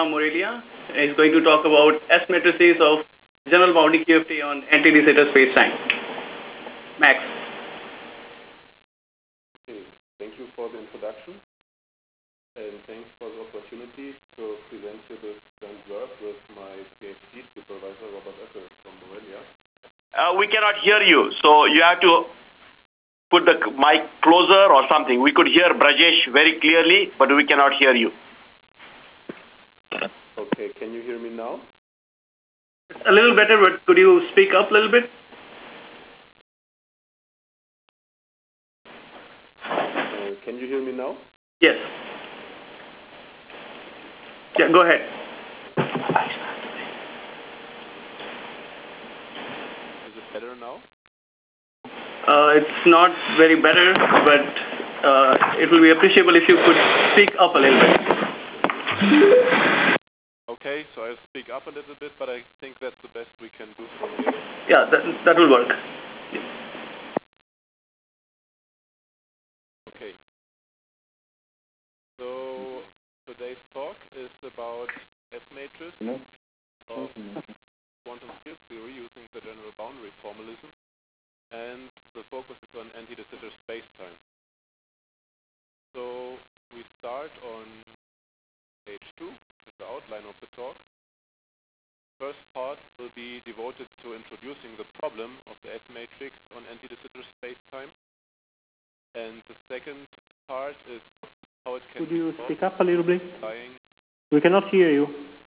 Morelia is going to talk about S matrices of general boundary QFT on anti-de Sitter spacetime. Max. Okay, thank you for the introduction, and thanks for the opportunity to present you this grand work with my PhD supervisor, Robert Oeckel from Morelia. We cannot hear you, so you have to put the mic closer or something. We could hear Brajesh very clearly, but we cannot hear you. Okay, can you hear me now? A little better, but could you speak up a little bit? Can you hear me now? Yes. Yeah, go ahead. Is it better now? It's not very better, but it will be appreciable if you could speak up a little bit. Okay, so I'll speak up a little bit, but I think that's the best we can do from here. Yeah, that will work. Okay. So today's talk is about S-matrix of quantum field theory using the general boundary formalism, and the focus is on anti-de Sitter spacetime. So we start on page 2, the outline of the talk. First part will be devoted to introducing the problem of the S-matrix on anti-de Sitter spacetime, and the second part is how it can Could you be speak up a little bit? applying. We cannot hear you.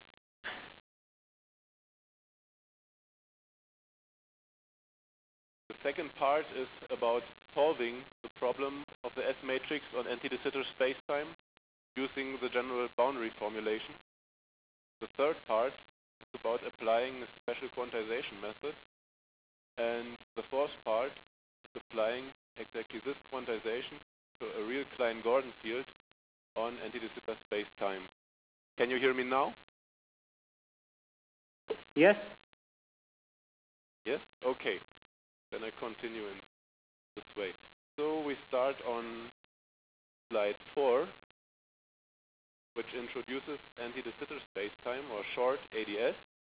The second part is about solving the problem of the S-matrix on anti-de Sitter spacetime using the general boundary formulation. The third part is about applying a special quantization method. And the fourth part is applying exactly this quantization to a real Klein-Gordon field on anti-de Sitter spacetime. Can you hear me now? Yes? Yes? Okay. Then I continue in this way. So we start on slide 4, which introduces anti-de Sitter spacetime, or short ADS.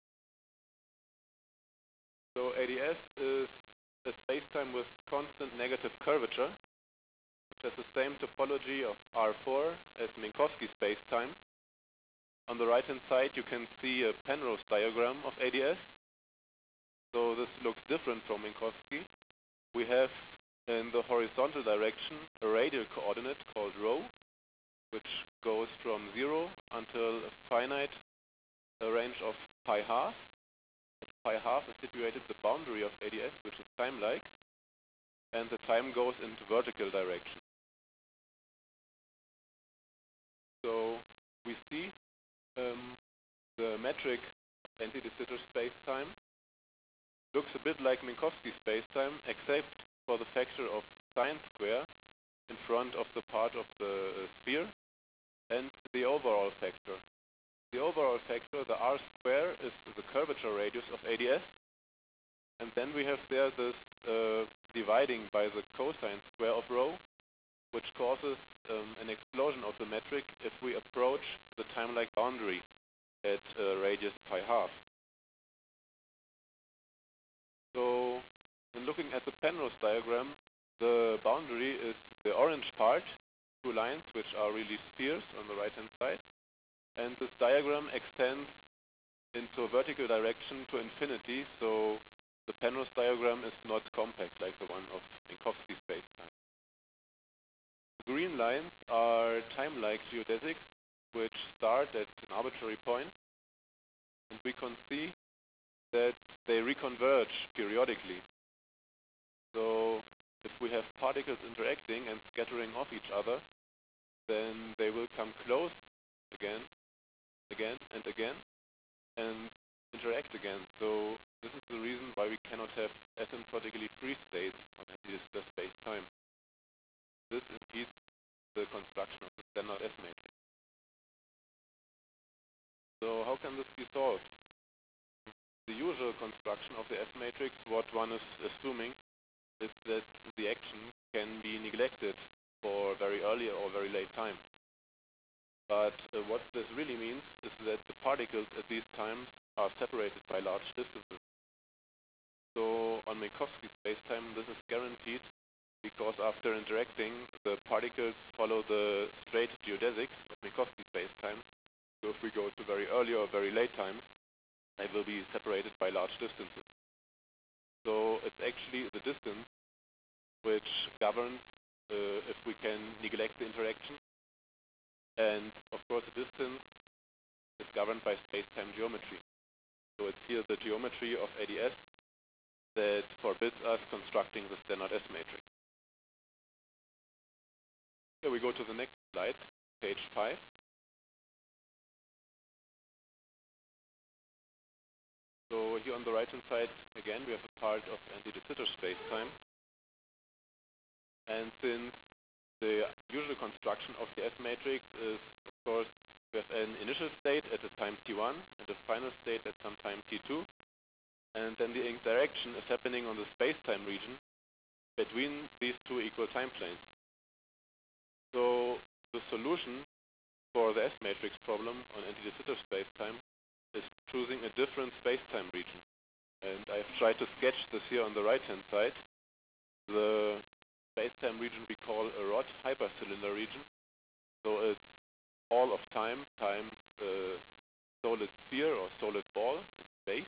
So ADS is a spacetime with constant negative curvature, which has the same topology of R4 as Minkowski spacetime. On the right-hand side, you can see a Penrose diagram of ADS. So this looks different from Minkowski. We have in the horizontal direction a radial coordinate called rho, which goes from 0 until a finite range of pi half. At pi half is situated the boundary of ADS, which is time-like, and the time goes into vertical direction. So we see the metric anti-de Sitter spacetime looks a bit like Minkowski spacetime, except for the factor of sine square in front of the part of the sphere, and the overall factor. The overall factor, the r square, is the curvature radius of ADS, and then we have there this dividing by the cosine square of rho, which causes an explosion of the metric if we approach the time-like boundary at radius pi half. So, in looking at the Penrose diagram, the boundary is the orange part, two lines which are really spheres on the right-hand side, and this diagram extends into vertical direction to infinity, so the Penrose diagram is not compact like the one of Minkowski spacetime. The green lines are time-like geodesics, which start at an arbitrary point, and we can see that they reconverge periodically. So if we have particles interacting and scattering off each other, then they will come close again, and again, and interact again. So this is the reason why we cannot have asymptotically free states on anti-de Sitter space-time. This impedes the construction of the standard S-matrix. So how can this be solved? The usual construction of the S-matrix, what one is assuming, is that the action can be neglected for very early or very late time. But what this really means is that the particles at these times are separated by large distances. So on Minkowski spacetime, this is guaranteed because after interacting, the particles follow the straight geodesics of Minkowski spacetime. So if we go to very early or very late times, they will be separated by large distances. So it's actually the distance which governs if we can neglect the interaction. And of course, the distance is governed by space-time geometry. So it's here the geometry of ADS that forbids us constructing the standard S matrix. Here we go to the next slide, page 5. So here on the right hand side, again, we have a part of anti-de Sitter spacetime. And since the usual construction of the S matrix is, of course, we have an initial state at a time t1 and a final state at some time t2. And then the interaction is happening on the space-time region between these two equal time planes. So the solution for the S matrix problem on anti-de Sitter spacetime is choosing a different space-time region. And I've tried to sketch this here on the right-hand side. The space-time region we call a Rod hypercylinder region. So it's all of time times a solid sphere or solid ball in space.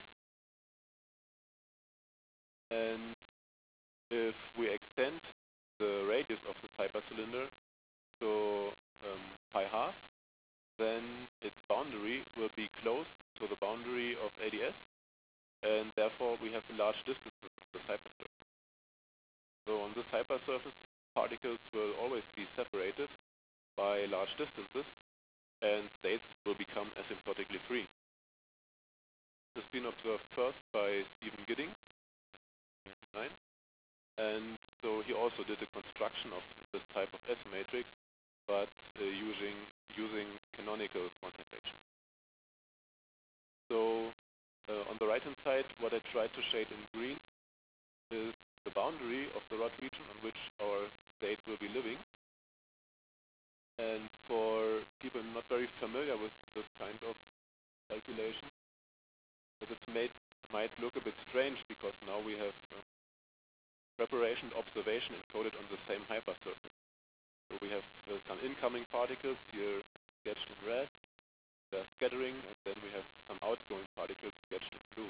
And if we extend the radius of this hypercylinder to pi half, then its boundary will be close to the boundary of ADS, and therefore we have a large distance of this hypersurface. So on this hypersurface, particles will always be separated by large distances, and states will become asymptotically free. This has been observed first by Stephen Gidding, and so he also did a construction of this type of S matrix, but using canonical quantization. So on the right hand side, what I tried to shade in green is the boundary of the Rod region on which our state will be living. And for people not very familiar with this kind of calculation, it might look a bit strange because now we have preparation observation encoded on the same hypersurface. So we have some incoming particles here sketched in red, they're scattering, and then we have some outgoing particles sketched in blue.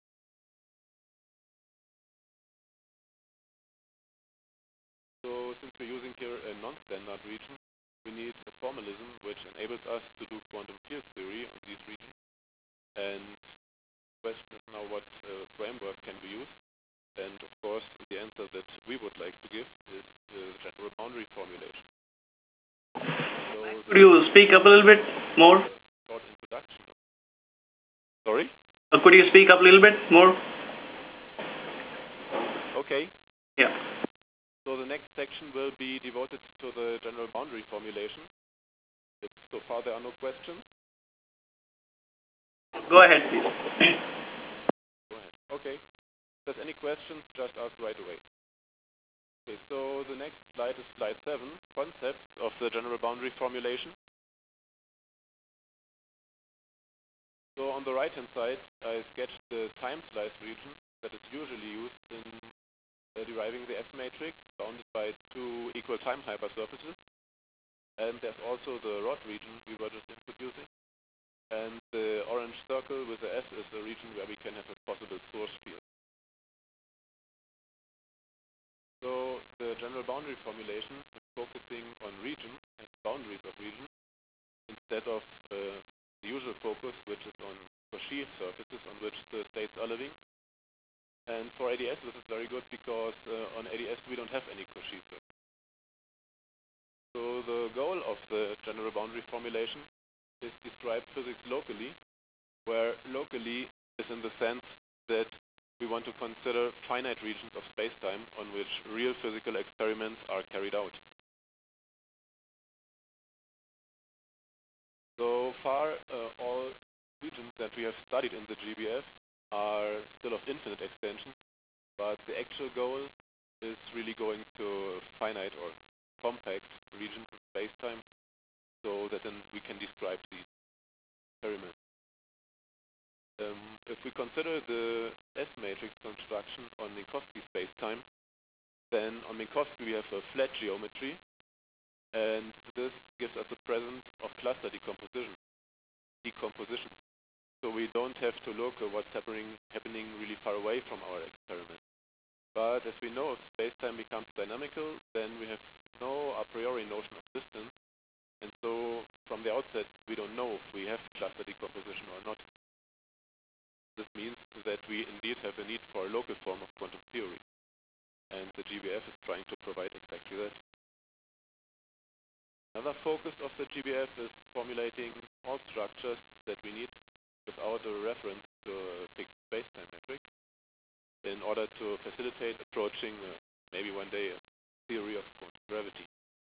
So since we're using here a non-standard region, we need a formalism which enables us to do quantum field theory on these regions. And the question is now what framework can we use? And of course, the answer that we would like to give is the general boundary formulation. So could you speak up a little bit more? Short introduction. Sorry? Could you speak up a little bit more? Okay. Yeah. So the next section will be devoted to the general boundary formulation. If so far there are no questions. Go ahead, please. Go ahead. Okay. If there's any questions, just ask right away. Okay, so the next slide is slide 7, concepts of the general boundary formulation. So on the right hand side, I sketched the time slice region that is usually used in deriving the S matrix, bounded by two equal time hypersurfaces. And there's also the Rod region we were just introducing. And the orange circle with the S is the region where we can have a possible source field. So the general boundary formulation is focusing on region and boundaries of region instead of the usual focus, which is on Cauchy surfaces on which the states are living. And for ADS, this is very good because on ADS we don't have any Cauchy surfaces. So the goal of the general boundary formulation is describe physics locally, where locally is in the sense that we want to consider finite regions of spacetime on which real physical experiments are carried out. So far, all regions that we have studied in the GBF are still of infinite extension, but the actual goal is really going to finite or compact regions of spacetime so that then we can describe these experiments. If we consider the S-matrix construction on Minkowski spacetime, then on Minkowski we have a flat geometry, and this gives us a presence of cluster decomposition. So we don't have to look at what's happening really far away from our experiment. But as we know, if spacetime becomes dynamical, then we have no a priori notion of distance, and so from the outset we don't know if we have cluster decomposition or not. This means that we indeed have a need for a local form of quantum theory, and the GBF is trying to provide exactly that. Another focus of the GBF is formulating all structures that we need without a reference to a fixed spacetime metric in order to facilitate approaching maybe one day a theory of quantum gravity.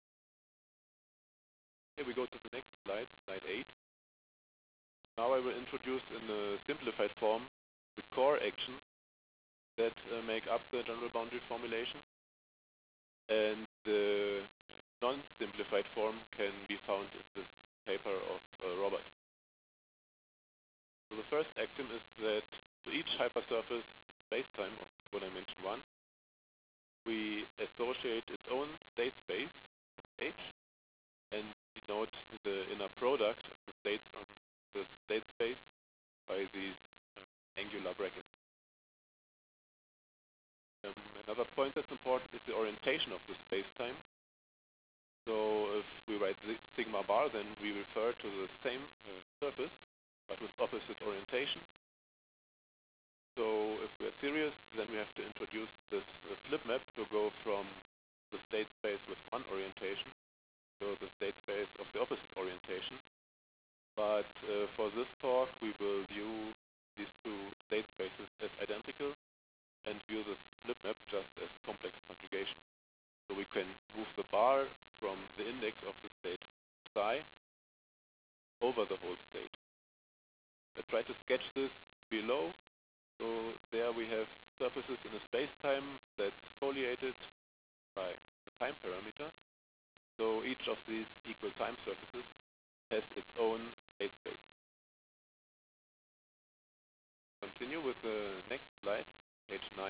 Here we go to the next slide, slide 8. Now I will introduce in a simplified form the core actions that make up the general boundary formulation, and the non-simplified form can be found in this paper of Robert. So the first axiom is that to each hypersurface spacetime of what I mentioned 1, we associate its own state space, H, and denote the inner product of the states on the state space by these angular brackets. Another point that's important is the orientation of the spacetime. So if we write sigma bar, then we refer to the same surface, but with opposite orientation. So if we are serious, then we have to introduce this flip map to go from the state space with one orientation to the state space of the opposite orientation. But for this talk, we will view these two state spaces as identical and view this flip map just as complex conjugation. So we can move the bar from the index of the state psi over the whole state. I try to sketch this below. So there we have surfaces in a spacetime that's foliated by a time parameter. So each of these equal time surfaces has its own state space. Continue with the next slide, page 9.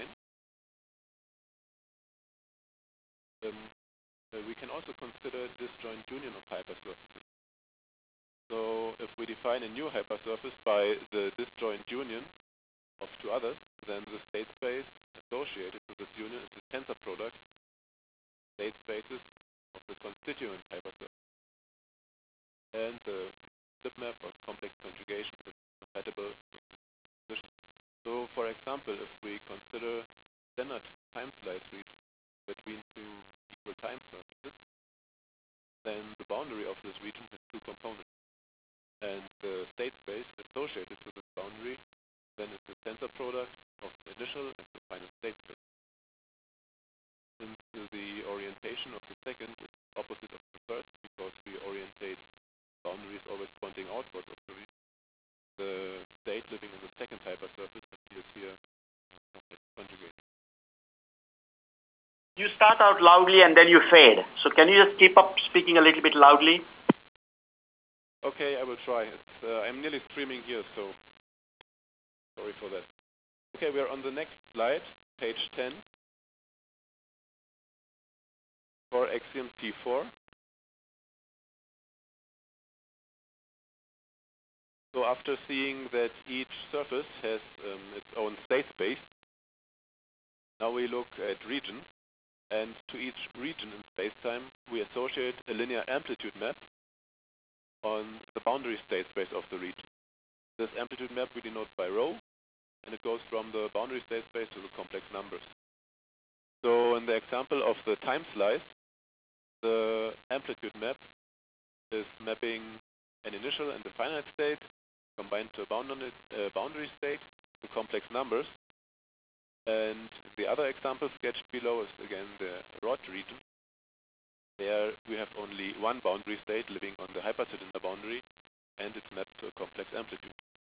We can also consider disjoint union of hypersurfaces. So if we define a new hypersurface by the disjoint union of two others, then the state space associated with this union is the tensor product state spaces of the constituent hypersurface. And the flip map of complex conjugation is compatible with this position. So for example, if we consider standard time slice region between two equal time surfaces, then the boundary of this region has two components. And the state space associated with this boundary then is the tensor product of the initial and the final state space. Since the orientation of the second is opposite of the first, because we orientate boundaries always pointing outwards of the region, the state living in the second hypersurface appears here conjugated. You start out loudly and then you fade. So can you just keep up speaking a little bit loudly? Okay, I will try. I'm nearly streaming here, so sorry for that. Okay, we are on the next slide, page 10, for axiom T4. So after seeing that each surface has its own state space, now we look at regions, and to each region in spacetime, we associate a linear amplitude map on the boundary state space of the region. This amplitude map we denote by rho, and it goes from the boundary state space to the complex numbers. So in the example of the time slice, the amplitude map is mapping an initial and a finite state combined to a boundary state to complex numbers. And the other example sketched below is again the rod region. There we have only one boundary state living on the hypercylinder boundary, and it's mapped to a complex amplitude.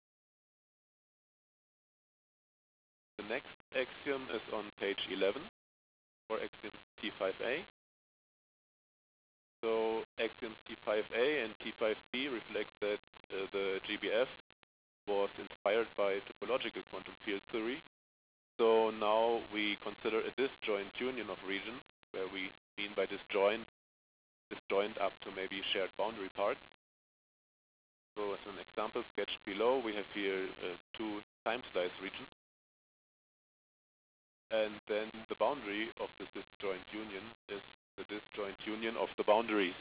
The next axiom is on page 11 for axiom T5a. So axioms T5a and T5b reflect that the GBF was inspired by topological quantum field theory. So now we consider a disjoint union of regions, where we mean by disjoint up to maybe shared boundary parts. So as an example sketched below, we have here two time slice regions. And then the boundary of this disjoint union is the disjoint union of the boundaries.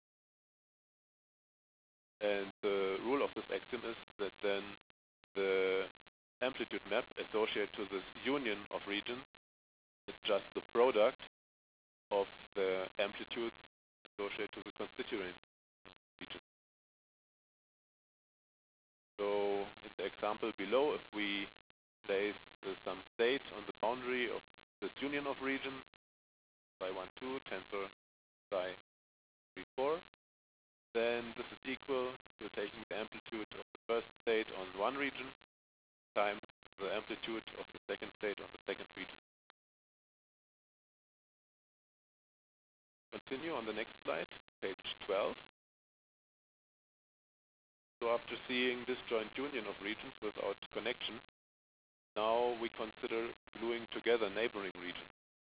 And the rule of this axiom is that then the amplitude map associated to this union of regions is just the product of the amplitude associated to the constituent region. So in the example below, if we place some state on the boundary of this union of regions, psi 1, 2, tensor psi 3, 4, then this is equal to taking the amplitude of the first state on one region times the amplitude of the second state on the second region. Continue on the next slide, page 12. So after seeing disjoint union of regions without connection, now we consider gluing together neighboring regions.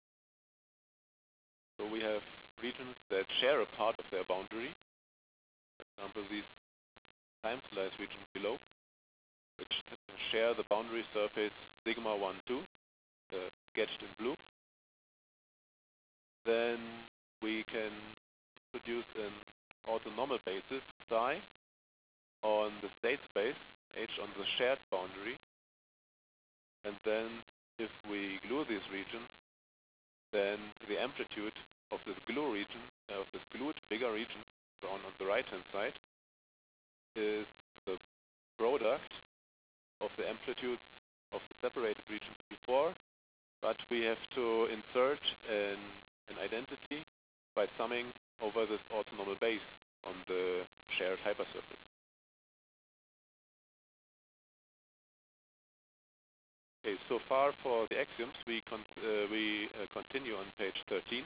So we have regions that share a part of their boundary. For example, these time slice regions below, which share the boundary surface sigma 1, 2, sketched in blue. Then we can introduce an orthonormal basis psi on the state space H on the shared boundary, and then if we glue these regions, then the amplitude of this glue region, of this glued bigger region drawn on the right hand side, is the product of the amplitudes of the separated regions before, but we have to insert an identity by summing over this orthonormal base on the shared hypersurface. Okay, so far for the axioms, we continue on page 13.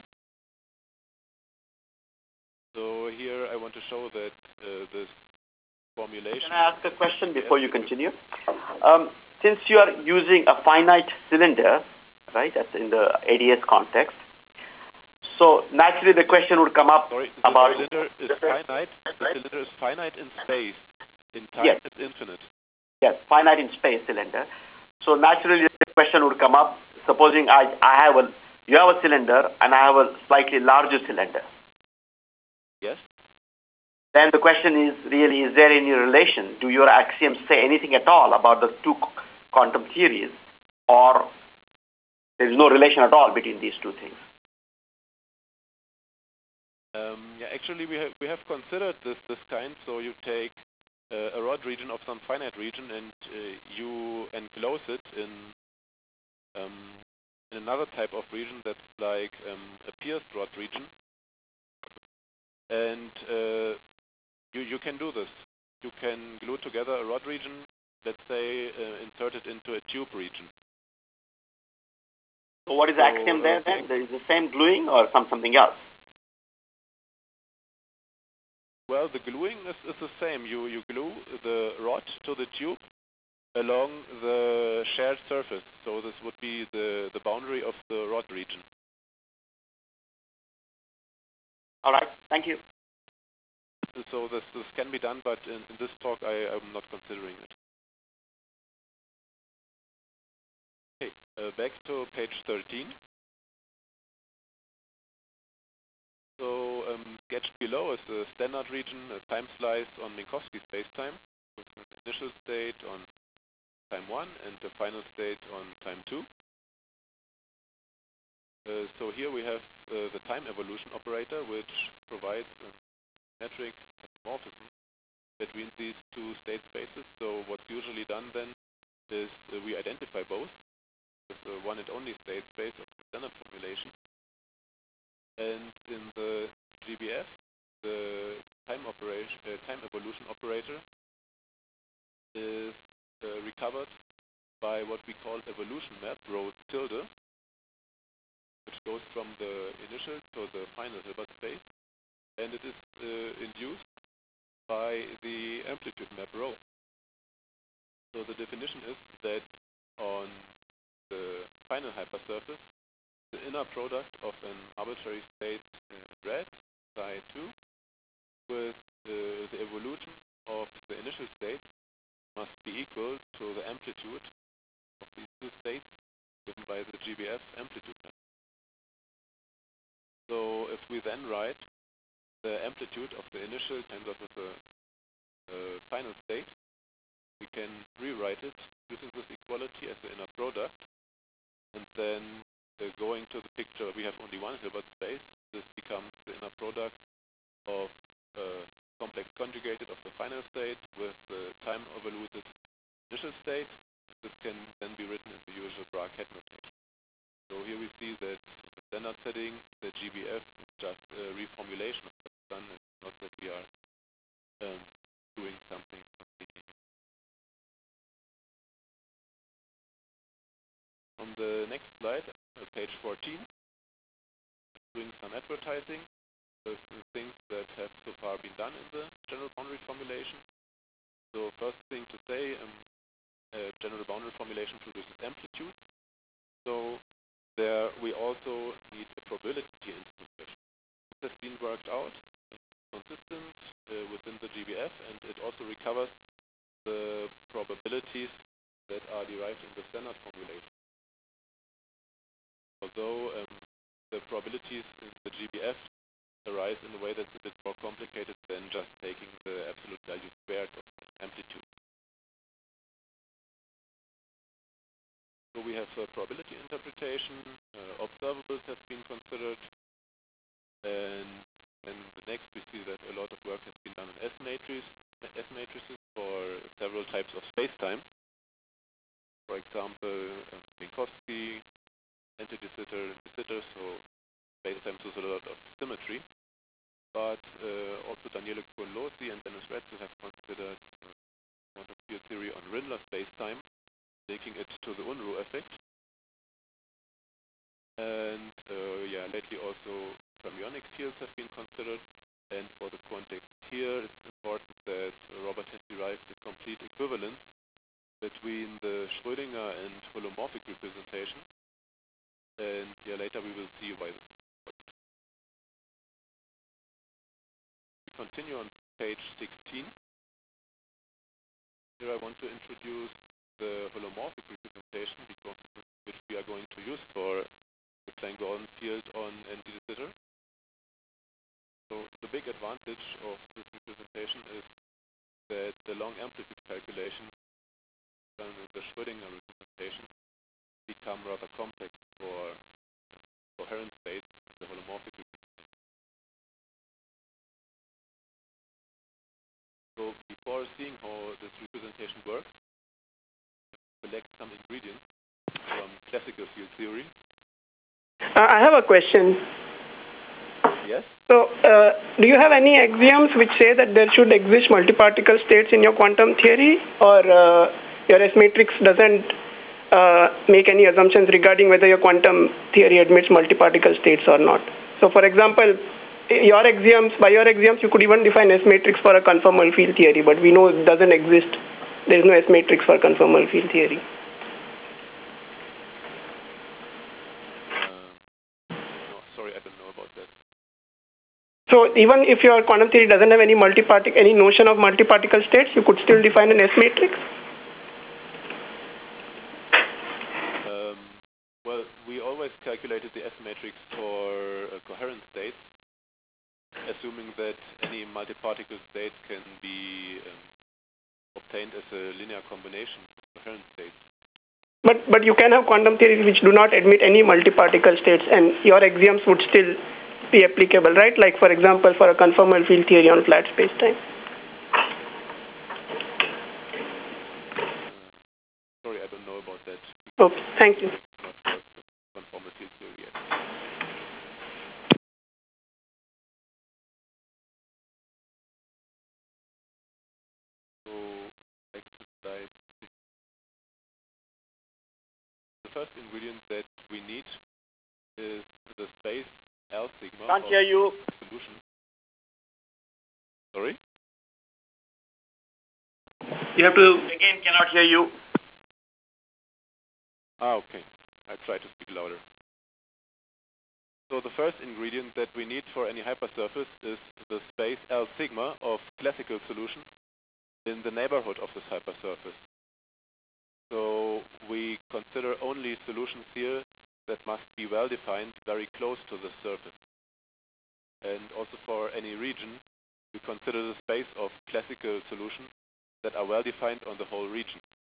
So here I want to show that this formulation... Can I ask a question before you continue? Since you are using a finite cylinder, right, that's in the ADS context, so naturally the question would come up about... The cylinder is finite. The cylinder is finite in space. In time, yes. It's infinite. Yes, finite in space cylinder. So naturally the question would come up, supposing you have a cylinder and I have a slightly larger cylinder. Yes. Then the question is really, is there any relation? Do your axioms say anything at all about the two quantum theories, or there is no relation at all between these two things? Yeah, actually we have considered this kind. So you take a rod region of some finite region and you enclose it in another type of region that's like a pierced rod region, and you can do this. You can glue together a rod region, let's say insert it into a tube region. So what is the axiom there then? There is the same gluing or something else? Well, the gluing is the same. You glue the rod to the tube along the shared surface. So this would be the boundary of the rod region. All right, thank you. So this can be done, but in this talk I'm not considering it. Okay, back to page 13. So sketched below is the standard region, a time slice on Minkowski spacetime, with an initial state on time 1 and the final state on time 2. So here we have the time evolution operator, which provides a metric isomorphism between these two state spaces. So what's usually done then is we identify both with the one and only state space of the standard formulation. And in the GBF, the time evolution operator is recovered by what we call evolution map, rho tilde, which goes from the initial to the final Hilbert space. and it is induced by the amplitude map rho. So the definition is that on the final hypersurface, the inner product of an arbitrary state red, psi 2, with the evolution of the initial state must be equal to the amplitude of these two states given by the GBF amplitude map. So if we then write the amplitude of the initial tensor with the final state, we can rewrite it using this equality as the inner product, and then going to the picture, we have only one Hilbert space. This becomes the inner product of complex conjugated of the final state with the time evoluted initial state. This can then be written in the usual Bra-Ket notation. So here we see that in the standard setting, the GBF is just a reformulation of what's done. It's not that we are doing something completely new. On the next slide, page 14, doing some advertising with the things that have so far been done in the general boundary formulation. So first thing to say, general boundary formulation produces amplitude. So there we also need a probability integration. This has been worked out, consistent within the GBF, and it also recovers the probabilities that are derived in the standard formulation. Although the probabilities in the GBF arise in a way that's a bit more complicated than just taking the absolute value squared of amplitude. So we have a probability interpretation, observables have been considered, and the next we see that a lot of work has been done on S matrices for several types of space-time. For example, Minkowski, anti-de Sitter, so space-time with a lot of symmetry. But also Daniele Cohen-Losey and Dennis Retzel have considered quantum field theory on Rindler space-time, linking it to the Unruh effect. And lately also fermionic fields have been considered. And for the context here, it's important that Robert has derived a complete equivalence between the Schrödinger and holomorphic representation. And later we will see why this is important. We continue on page 16. Here I want to introduce the holomorphic representation, because which we are going to use for the Klein-Gordon field on anti-de Sitter. So the big advantage of this representation is that the long amplitude calculation done with the Schrödinger representation become rather complex for coherent states in the holomorphic representation. So before seeing how this representation works, select some ingredients from classical field theory. I have a question. Yes? So, do you have any axioms which say that there should exist multi-particle states in your quantum theory, or your S matrix doesn't make any assumptions regarding whether your quantum theory admits multi-particle states or not? So, for example, by your axioms, you could even define S matrix for a conformal field theory, but we know it doesn't exist. There is no S matrix for conformal field theory. Sorry, I don't know about that. So even if your quantum theory doesn't have any notion of multi-particle states, you could still define an S matrix? Well, we always calculated the S matrix for coherent states, assuming that any multi-particle state can be obtained as a linear combination of coherent states. But you can have quantum theories which do not admit any multi-particle states, and your axioms would still be applicable, right? Like, for example, for a conformal field theory on flat spacetime. Sorry, I don't know about that. Okay, thank you. Not work with conformal field theory yet. So, next slide. The first ingredient that we need is the space L sigma. Can't hear you. Solution. Sorry? You have to. Again, cannot hear you. Okay. I try to speak louder. So the first ingredient that we need for any hypersurface is the space L sigma of classical solution in the neighborhood of this hypersurface. So we consider only solutions here that must be well defined very close to the surface. And also for any region, we consider the space of classical solutions that are well defined on the whole region.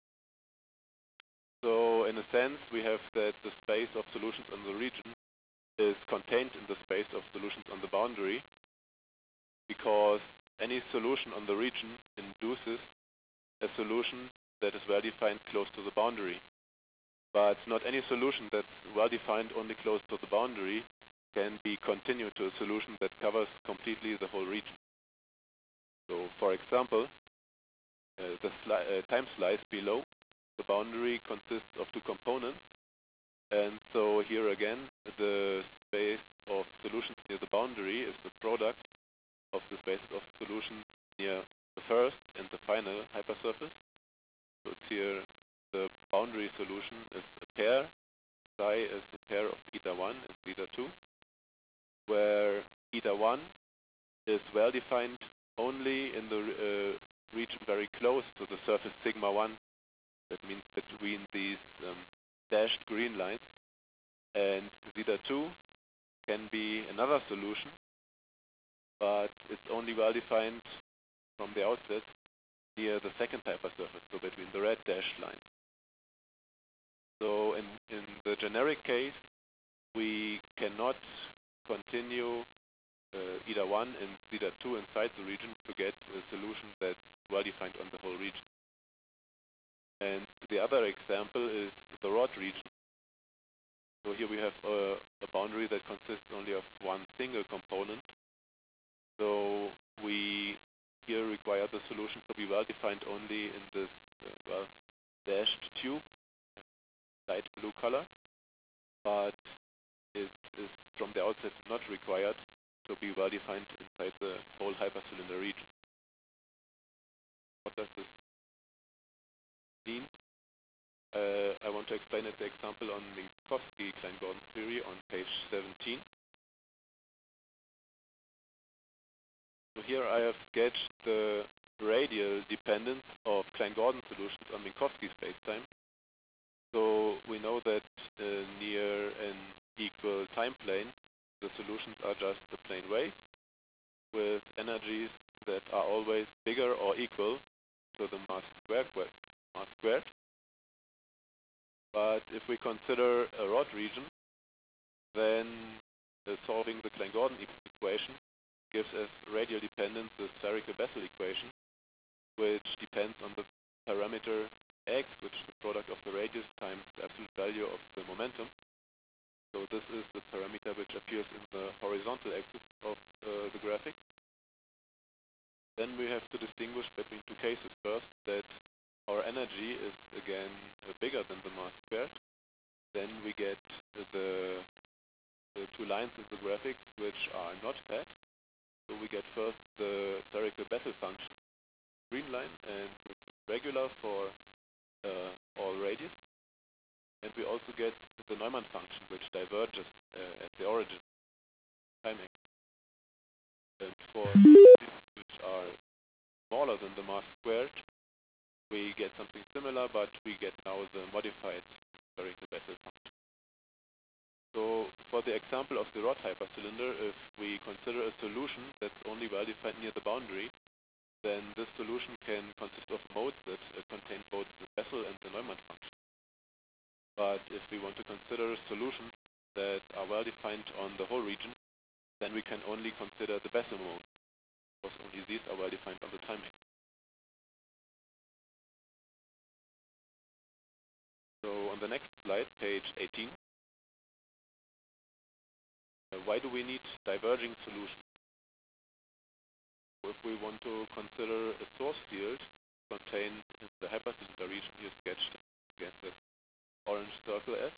So in a sense, we have that the space of solutions on the region is contained in the space of solutions on the boundary, because any solution on the region induces a solution that is well defined close to the boundary. But not any solution that's well defined only close to the boundary can be continued to a solution that covers completely the whole region. So for example, the time slice below the boundary consists of two components. And so here again, the space of solutions near the boundary is the product of the spaces of solutions near the first and the final hypersurface. So it's here the boundary solution is a pair, psi is a pair of eta 1 and eta 2, where eta 1 is well defined only in the region very close to the surface sigma 1. That means between these dashed green lines. And zeta 2 can be another solution, but it's only well defined from the outset near the second hypersurface, so between the red dashed lines. So in the generic case, we cannot continue eta 1 and zeta 2 inside the region to get a solution that's well defined on the whole region. And the other example is the rod region. So here we have a boundary that consists only of one single component. So we here require the solution to be well defined only in this dashed tube, light blue color, but it is from the outset not required to be well defined inside the whole hypercylinder region. What does this mean? I want to explain it the example on Minkowski-Klein-Gordon theory on page 17. So here I have sketched the radial dependence of Klein-Gordon solutions on Minkowski spacetime. So we know that near an equal time plane, the solutions are just the plane wave with energies that are always bigger or equal to the mass squared. But if we consider a rod region, then solving the Klein-Gordon equation gives us radial dependence the spherical-Bessel equation, which depends on the parameter x, which is the product of the radius times the absolute value of the momentum. So this is the parameter which appears in the horizontal axis of the graphic. Then we have to distinguish between two cases. First, that our energy is again bigger than the mass squared. Then we get the two lines in the graphic which are not fat. So we get first the spherical Bessel function, green line, and regular for all radius. And we also get the Neumann function, which diverges at the origin timing. And for which are smaller than the mass squared, we get something similar, but we get now the modified spherical Bessel function. So for the example of the rod hypercylinder, if we consider a solution that's only well defined near the boundary, then this solution can consist of modes that contain both the Bessel and the Neumann function. But if we want to consider solutions that are well defined on the whole region, then we can only consider the Bessel mode, because only these are well defined on the timing. So on the next slide, page 18, why do we need diverging solutions? If we want to consider a source field contained in the hypercylinder region here sketched against the orange circle S,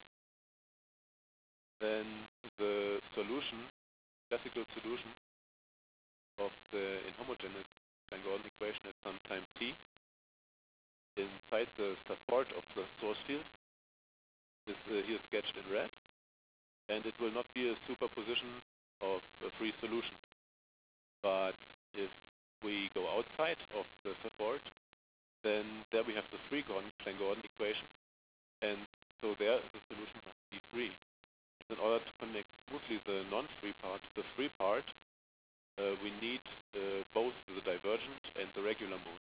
then the solution, classical solution, of the inhomogeneous Klein-Gordon equation at some time t inside the support of the source field is here sketched in red, and it will not be a superposition of a free solution. But if we go outside of the support, then there we have the free Klein-Gordon equation, and so there the solution must be free. In order to connect smoothly the non-free part to the free part, we need both the divergent and the regular mode.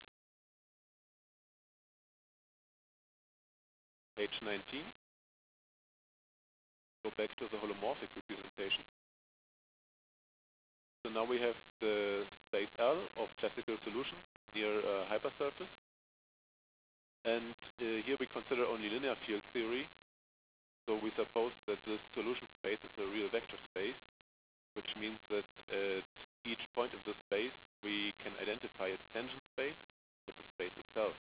Page 19. Go back to the holomorphic representation. So now we have the space L of classical solution near a hypersurface. And here we consider only linear field theory. So we suppose that this solution space is a real vector space, which means that at each point of the space we can identify its tangent space with the space itself.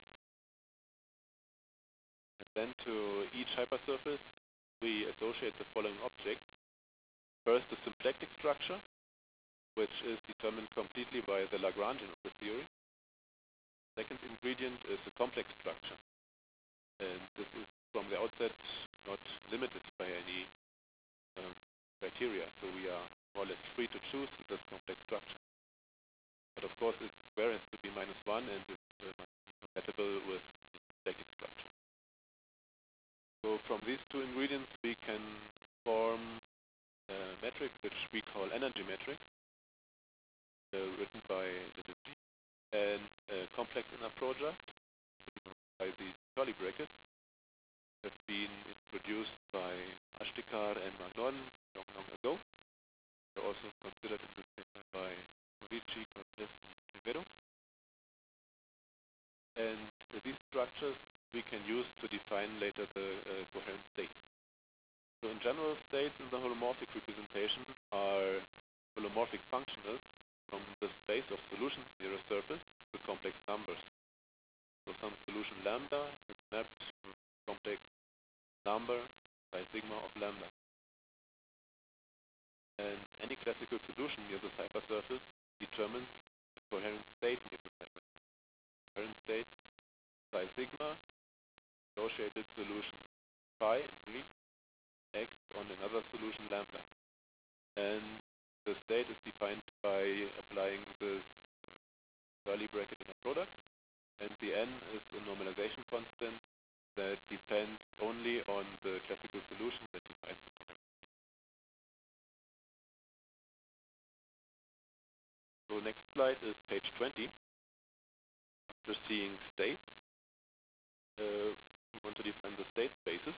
And then to each hypersurface we associate the following objects. First, a symplectic structure, which is determined completely by the Lagrangian of the theory. Second ingredient is a complex structure, and this is from the outset not limited by any criteria, so we are more or less free to choose this complex structure. But of course its square has to be -1 and it must be compatible with the symplectic structure. So from these two ingredients we can form a metric which we call energy metric, written by little g, and a complex inner product by these curly brackets have been introduced by Ashtekar and Magnon long ago. They're also considered in this paper by Morici, Cortez, and Rivero. And these structures we can use to define later the coherent states. So in general, states in the holomorphic representation are holomorphic functionals from the space of solutions near a surface to complex numbers. So some solution lambda is mapped to a complex number by sigma of lambda. And any classical solution near this hypersurface determines the coherent state near this hypersurface. Coherent state by sigma, associated solution phi in green, acts on another solution lambda. And the state is defined by applying this curly bracket in a product, and the n is a normalization constant that depends only on the classical solution that defines the coherent. So next slide is page 20. After seeing states, we want to define the state spaces.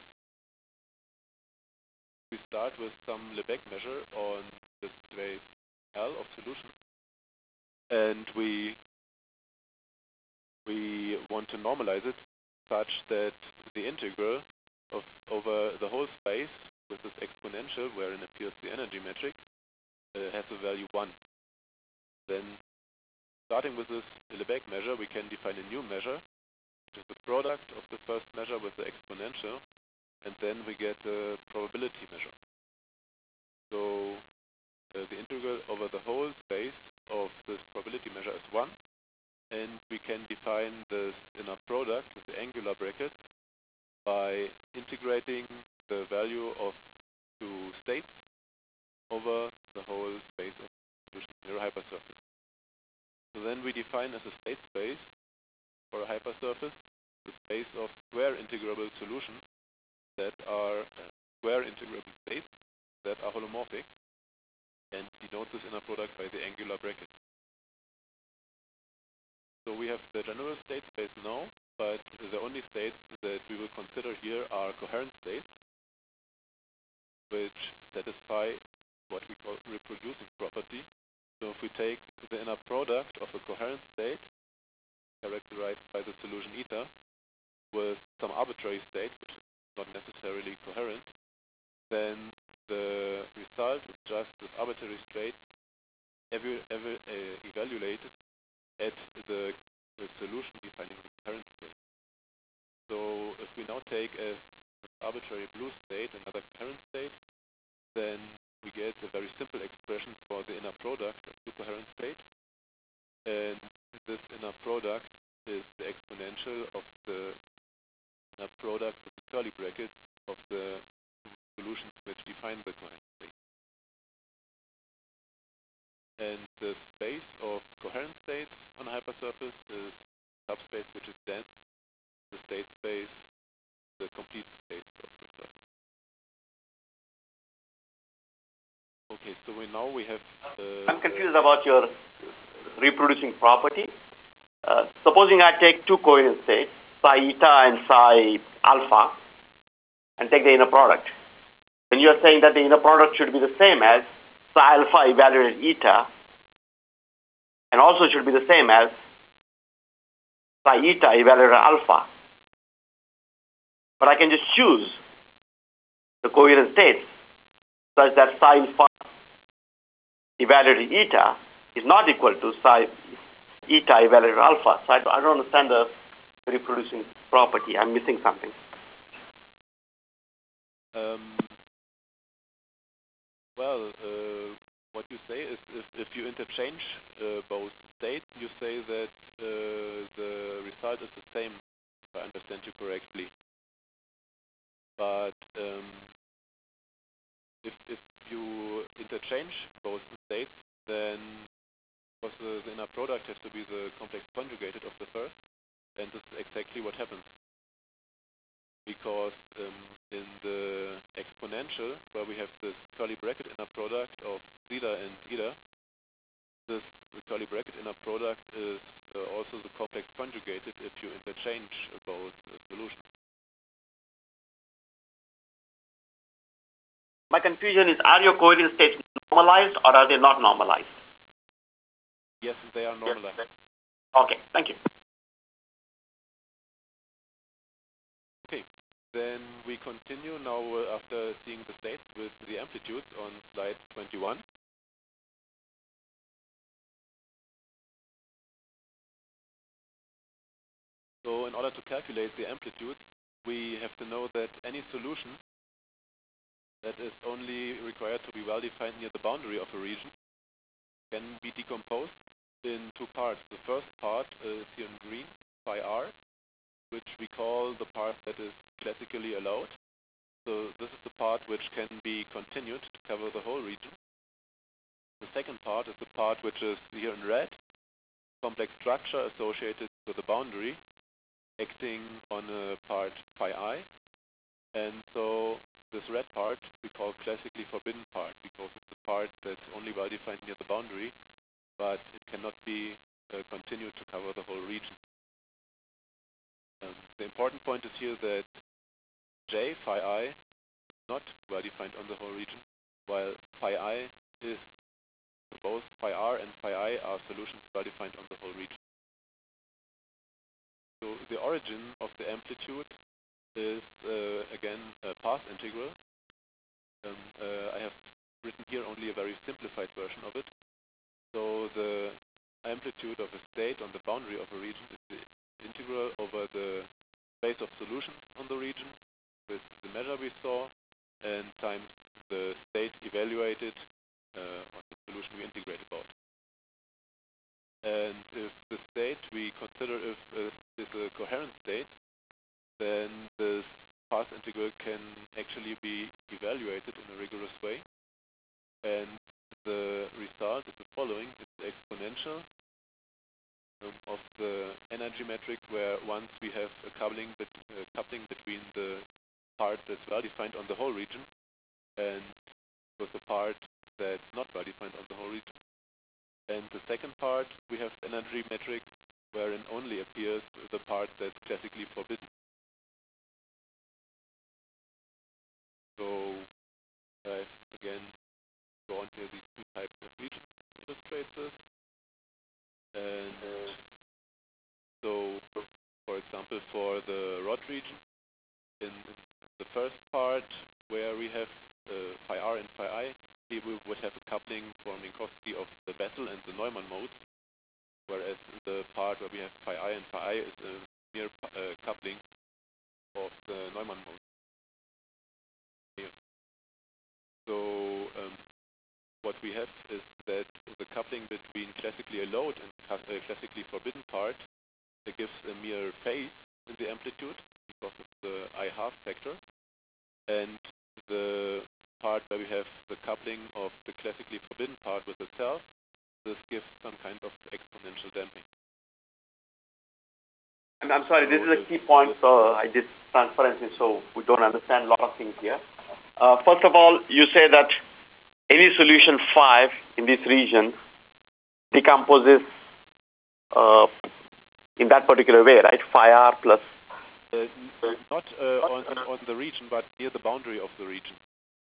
We start with some Lebesgue measure on the space L of solution, and we want to normalize it such that the integral of over the whole space with this exponential wherein appears the energy metric has a value 1. Then starting with this Lebesgue measure we can define a new measure, which is the product of the first measure with the exponential, and then we get a probability measure. So the integral over the whole space of this probability measure is 1, and we can define this inner product with the angular bracket by integrating the value of two states over the whole space of solution near a hypersurface. So then we define as a state space for a hypersurface the space of square integrable solutions that are square integrable states that are holomorphic, and denote this inner product by the angular bracket. So we have the general state space now, but the only states that we will consider here are coherent states, which satisfy what we call reproducing property. So if we take the inner product of a coherent state, characterized by the solution eta, with some arbitrary state, which is not necessarily coherent, then the result is just this arbitrary state evaluated at the solution defining the coherent state. So if we now take as arbitrary blue state another coherent state, then we get a very simple expression for the inner product of two coherent states, and this inner product is the exponential of the inner product with the curly brackets of the solutions which define the coherent state. And the space of coherent states on a hypersurface is subspace which is dense, the state space, the complete state of the surface. Okay, so now we have... I'm confused about your reproducing property. Supposing I take two coherent states, psi eta and psi alpha, and take the inner product. Then you are saying that the inner product should be the same as psi alpha evaluated eta, and also should be the same as psi eta evaluated alpha. But I can just choose the coherent states such that psi alpha evaluated eta is not equal to psi eta evaluated alpha. So I don't understand the reproducing property. I'm missing something. What you say is if you interchange both states, you say that the result is the same, if I understand you correctly. But if you interchange both states, then because the inner product has to be the complex conjugated of the first, and this is exactly what happens. Because in the exponential, where we have this curly bracket inner product of zeta and eta, the curly bracket inner product is also the complex conjugated if you interchange both solutions. My confusion is, are your coherent states normalized or are they not normalized? Yes, they are normalized. Yes. Okay, thank you. Okay, then we continue now after seeing the states with the amplitudes on slide 21. So in order to calculate the amplitude, we have to know that any solution that is only required to be well defined near the boundary of a region can be decomposed in two parts. The first part is here in green, phi r, which we call the part that is classically allowed. So this is the part which can be continued to cover the whole region. The second part is the part which is here in red, complex structure associated with the boundary, acting on a part phi I. And so this red part we call classically forbidden part, because it's the part that's only well defined near the boundary, but it cannot be continued to cover the whole region. The important point is here that J phi I is not well defined on the whole region, while phi I is. Both phi r and phi I are solutions well defined on the whole region. So the origin of the amplitude is again a path integral. I have written here only a very simplified version of it. So the amplitude of a state on the boundary of a region is the integral over the space of solutions on the region with the measure we saw, and times the state evaluated on the solution we integrate about. And if the state we consider if is a coherent state, then this path integral can actually be evaluated in a rigorous way. And the result is the following: it's the exponential of the energy metric, where once we have a coupling between the part that's well defined on the whole region and with the part that's not well defined on the whole region. And the second part, we have the energy metric wherein only appears the part that's classically forbidden. So again, go on here these two types of regions to illustrate this. And so, for example, for the rod region, in the first part where we have phi r and phi I, we would have a coupling for Minkowski of the Bessel and the Neumann modes, whereas the part where we have phi I and phi I is a mere coupling of the Neumann mode. Here. So what we have is that the coupling between classically allowed and classically forbidden part that gives a mere phase in the amplitude because of the I-half factor. And the part where we have the coupling of the classically forbidden part with itself, this gives some kind of exponential damping. And I'm sorry, this is a key point. So I did transparency, so we don't understand a lot of things here. First of all, you say that any solution 5 in this region decomposes in that particular way, right? Phi r plus. Not on the region, but near the boundary of the region.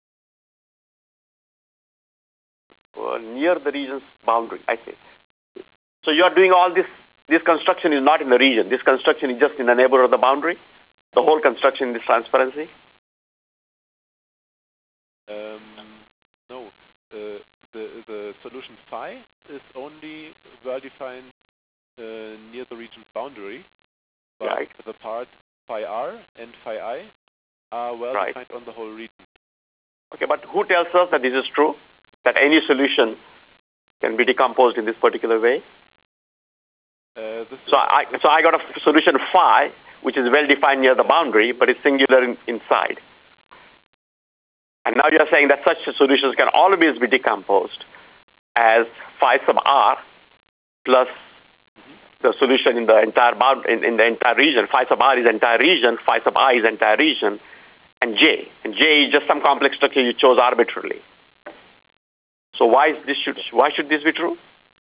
Near the region's boundary, I see. So you are doing all this. This construction is not in the region. This construction is just in the neighborhood of the boundary. The whole construction in this transparency. No, the solution phi is only well defined near the region's boundary, but right. The part phi r and phi I are well defined on the whole region. Okay, but who tells us that this is true? That any solution can be decomposed in this particular way? So I got a solution phi, which is well defined near the boundary, but it's singular inside. And now you're saying that such solutions can always be decomposed as phi sub r plus the solution in the entire in the entire region. Phi sub r is entire region, phi sub I is entire region, and J. And J is just some complex structure you chose arbitrarily. So why should this be true?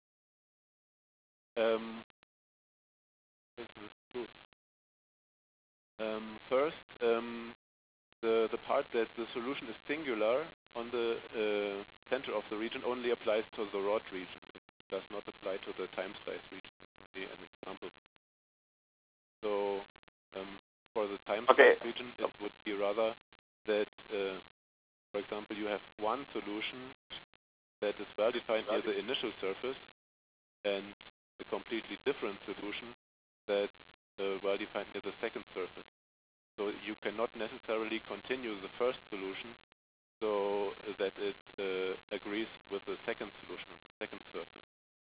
First, the part that the solution is singular on the center of the region only applies to the rod region. It does not apply to the time slice region. An example. So for the time slice region, it would be rather that, for example, you have one solution that is well defined near the initial surface, and a completely different solution that's well defined near the second surface. So you cannot necessarily continue the first solution so that it agrees with the second solution, the second surface.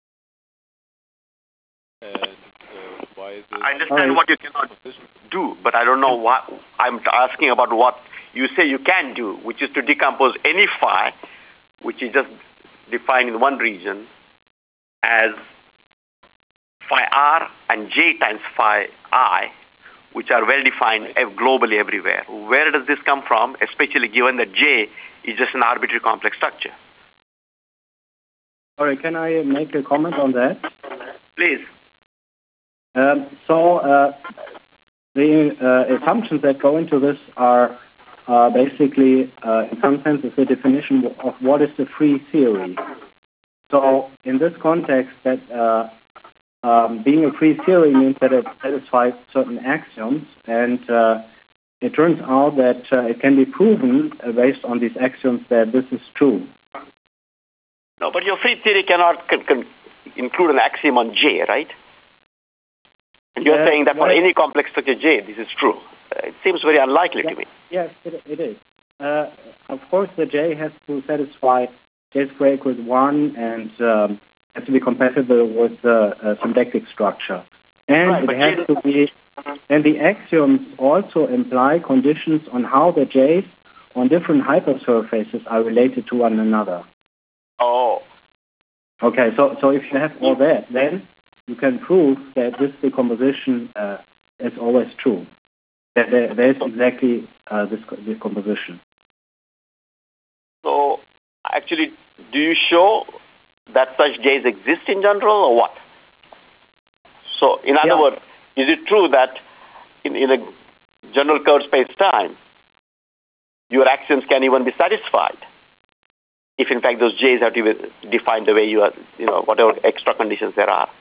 And why this? I understand what you cannot do, but I don't know what I'm asking about. What you say you can do, which is to decompose any phi, which is just defined in one region, as phi r and j times phi I, which are well defined globally everywhere. Where does this come from, especially given that J is just an arbitrary complex structure? Sorry, can I make a comment on that? Please. The assumptions that go into this are basically, in some sense, the definition of what is the free theory. So in this context, that being a free theory means that it satisfies certain axioms, and it turns out that it can be proven based on these axioms that this is true. No, but your free theory cannot include an axiom on J, right? And you're saying that for any complex structure J, this is true. It seems very unlikely to me. Yes, it is. Of course, the J has to satisfy J squared equals 1 and has to be compatible with the symplectic structure. And it has to be, and the axioms also imply conditions on how the J's on different hypersurfaces are related to one another. Oh. Okay, so if you have all that, then you can prove that this decomposition is always true. That there is exactly this decomposition. So, actually, do you show that such J's exist in general, or what? So, in other words, is it true that in a general curved space-time, your axioms can even be satisfied if, in fact, those J's have to be defined the way you are, whatever extra conditions there are?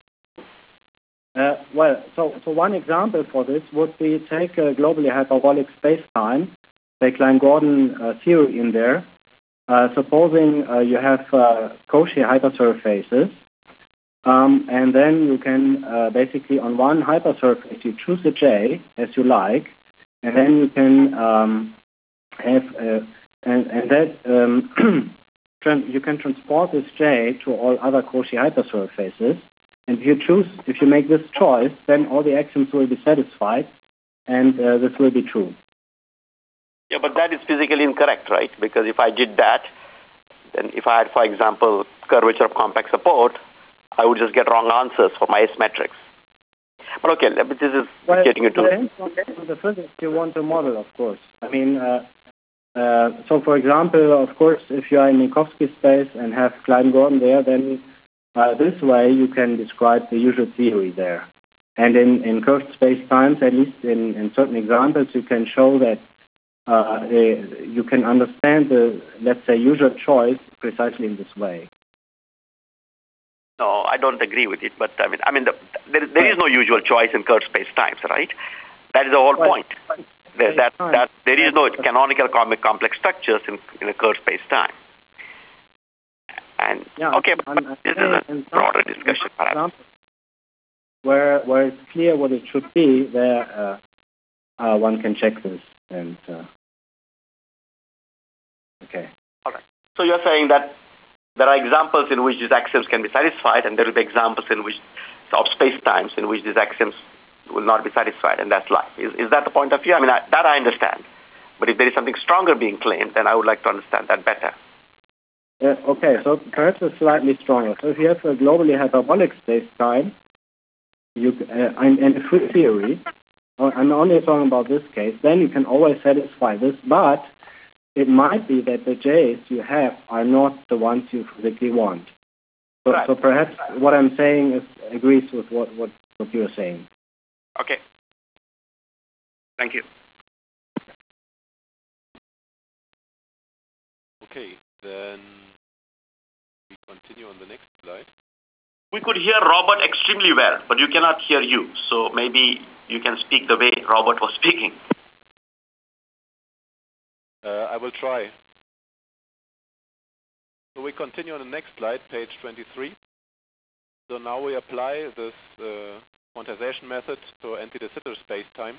So one example for this would be take a globally hyperbolic space-time, take Klein-Gordon theory in there. Supposing you have Cauchy hypersurfaces, and then you can basically on one hypersurface you choose a J as you like, and then you can have and that you can transport this J to all other Cauchy hypersurfaces. And if you make this choice, then all the axioms will be satisfied, and this will be true. Yeah, but that is physically incorrect, right? Because if I did that, then if I had, for example, curvature of compact support, I would just get wrong answers for my S matrix. But okay, this is getting into the physics you want to model, of course. I mean, so for example, of course, if you are in Minkowski space and have Klein-Gordon there, then this way you can describe the usual theory there. And in curved space-times, at least in certain examples, you can show that you can understand the, let's say, usual choice precisely in this way. No, I don't agree with it. But I mean, there is no usual choice in curved space-times, right? That is the whole point. That there is no canonical complex structures in a curved space-time. And okay, but this is a broader discussion, perhaps. Where it's clear what it should be, there one can check this. And okay. All right. So you're saying that there are examples in which these axioms can be satisfied, and there will be examples in which of space-times in which these axioms will not be satisfied, and that's life. Is that the point of view? I mean, that I understand. But if there is something stronger being claimed, then I would like to understand that better. Okay, so perhaps it's slightly stronger. So if you have a globally hyperbolic space-time, and a free theory, I'm only talking about this case, then you can always satisfy this, but it might be that the J's you have are not the ones you physically want. So, right. So perhaps what I'm saying agrees with what you're saying. Okay. Thank you. Okay, then we continue on the next slide. We could hear Robert extremely well, but you cannot hear you. So maybe you can speak the way Robert was speaking. I will try. So we continue on the next slide, page 23. So now we apply this quantization method to anti-de Sitter space-time.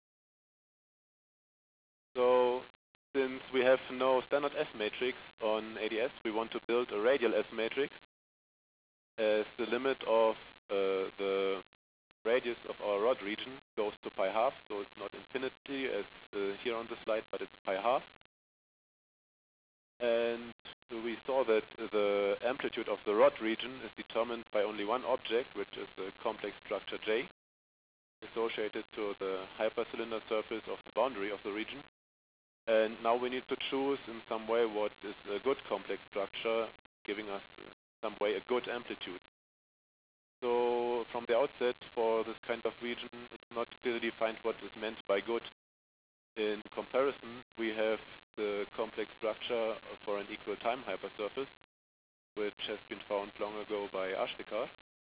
So since we have no standard S matrix on ADS, we want to build a radial S matrix as the limit of the radius of our rod region goes to pi half, so it's not infinity as here on the slide, but it's pi half. And we saw that the amplitude of the rod region is determined by only one object, which is the complex structure J, associated to the hypercylinder surface of the boundary of the region. And now we need to choose in some way what is a good complex structure, giving us some way a good amplitude. So from the outset, for this kind of region, it's not clearly defined what is meant by good. In comparison, we have the complex structure for an equal time hypersurface, which has been found long ago by Ashtekar.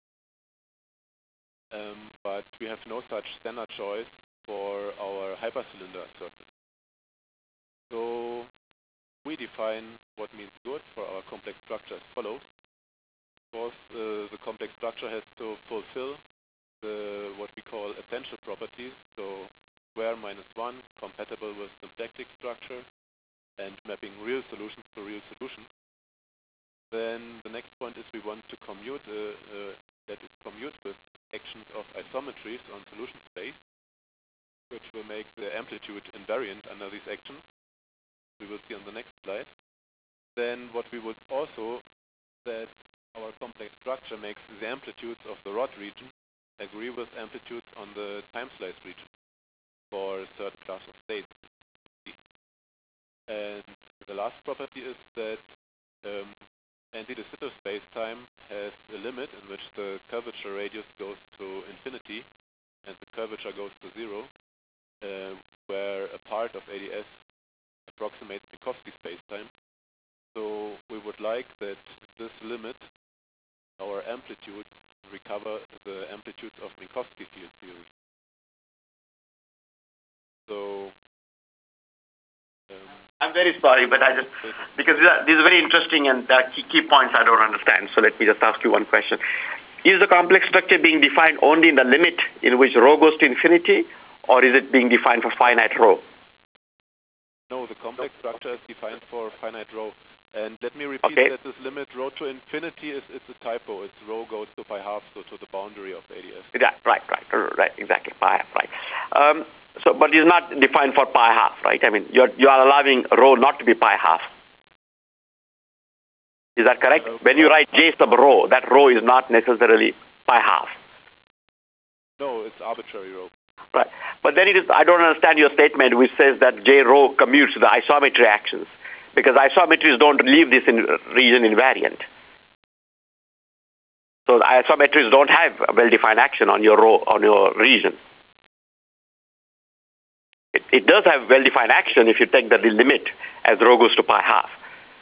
But we have no such standard choice for our hypercylinder surface. So we define what means good for our complex structure as follows. Of course, the complex structure has to fulfill what we call essential properties, so square minus 1 compatible with symplectic structure and mapping real solutions to real solutions. Then the next point is we want to commute that is commute with actions of isometries on solution space, which will make the amplitude invariant under these actions. We will see on the next slide. Then what we would also that our complex structure makes the amplitudes of the rod region agree with amplitudes on the time slice region for a certain class of states. And the last property is that anti-de Sitter space-time has a limit in which the curvature radius goes to infinity and the curvature goes to 0, where a part of ADS approximates Minkowski space-time. So we would like that this limit, our amplitude, recover the amplitudes of Minkowski field theory. So I'm very sorry, but I just, because these are very interesting and key points I don't understand. So let me just ask you one question. Is the complex structure being defined only in the limit in which rho goes to infinity, or is it being defined for finite rho? No, the complex structure is defined for finite rho. And let me repeat that this limit rho to infinity it's a typo. It's rho goes to pi half, so to the boundary of the ADS. Yeah, right, exactly, pi half, right. But it's not defined for pi half, right? I mean, you are allowing rho not to be pi half. Is that correct? When you write J sub rho, that rho is not necessarily pi half. No, it's arbitrary rho. Right. But then I don't understand your statement which says that J rho commutes to the isometry actions, because isometries don't leave this region invariant. So the isometries don't have a well-defined action on your region. It does have well-defined action if you take the limit as rho goes to pi half.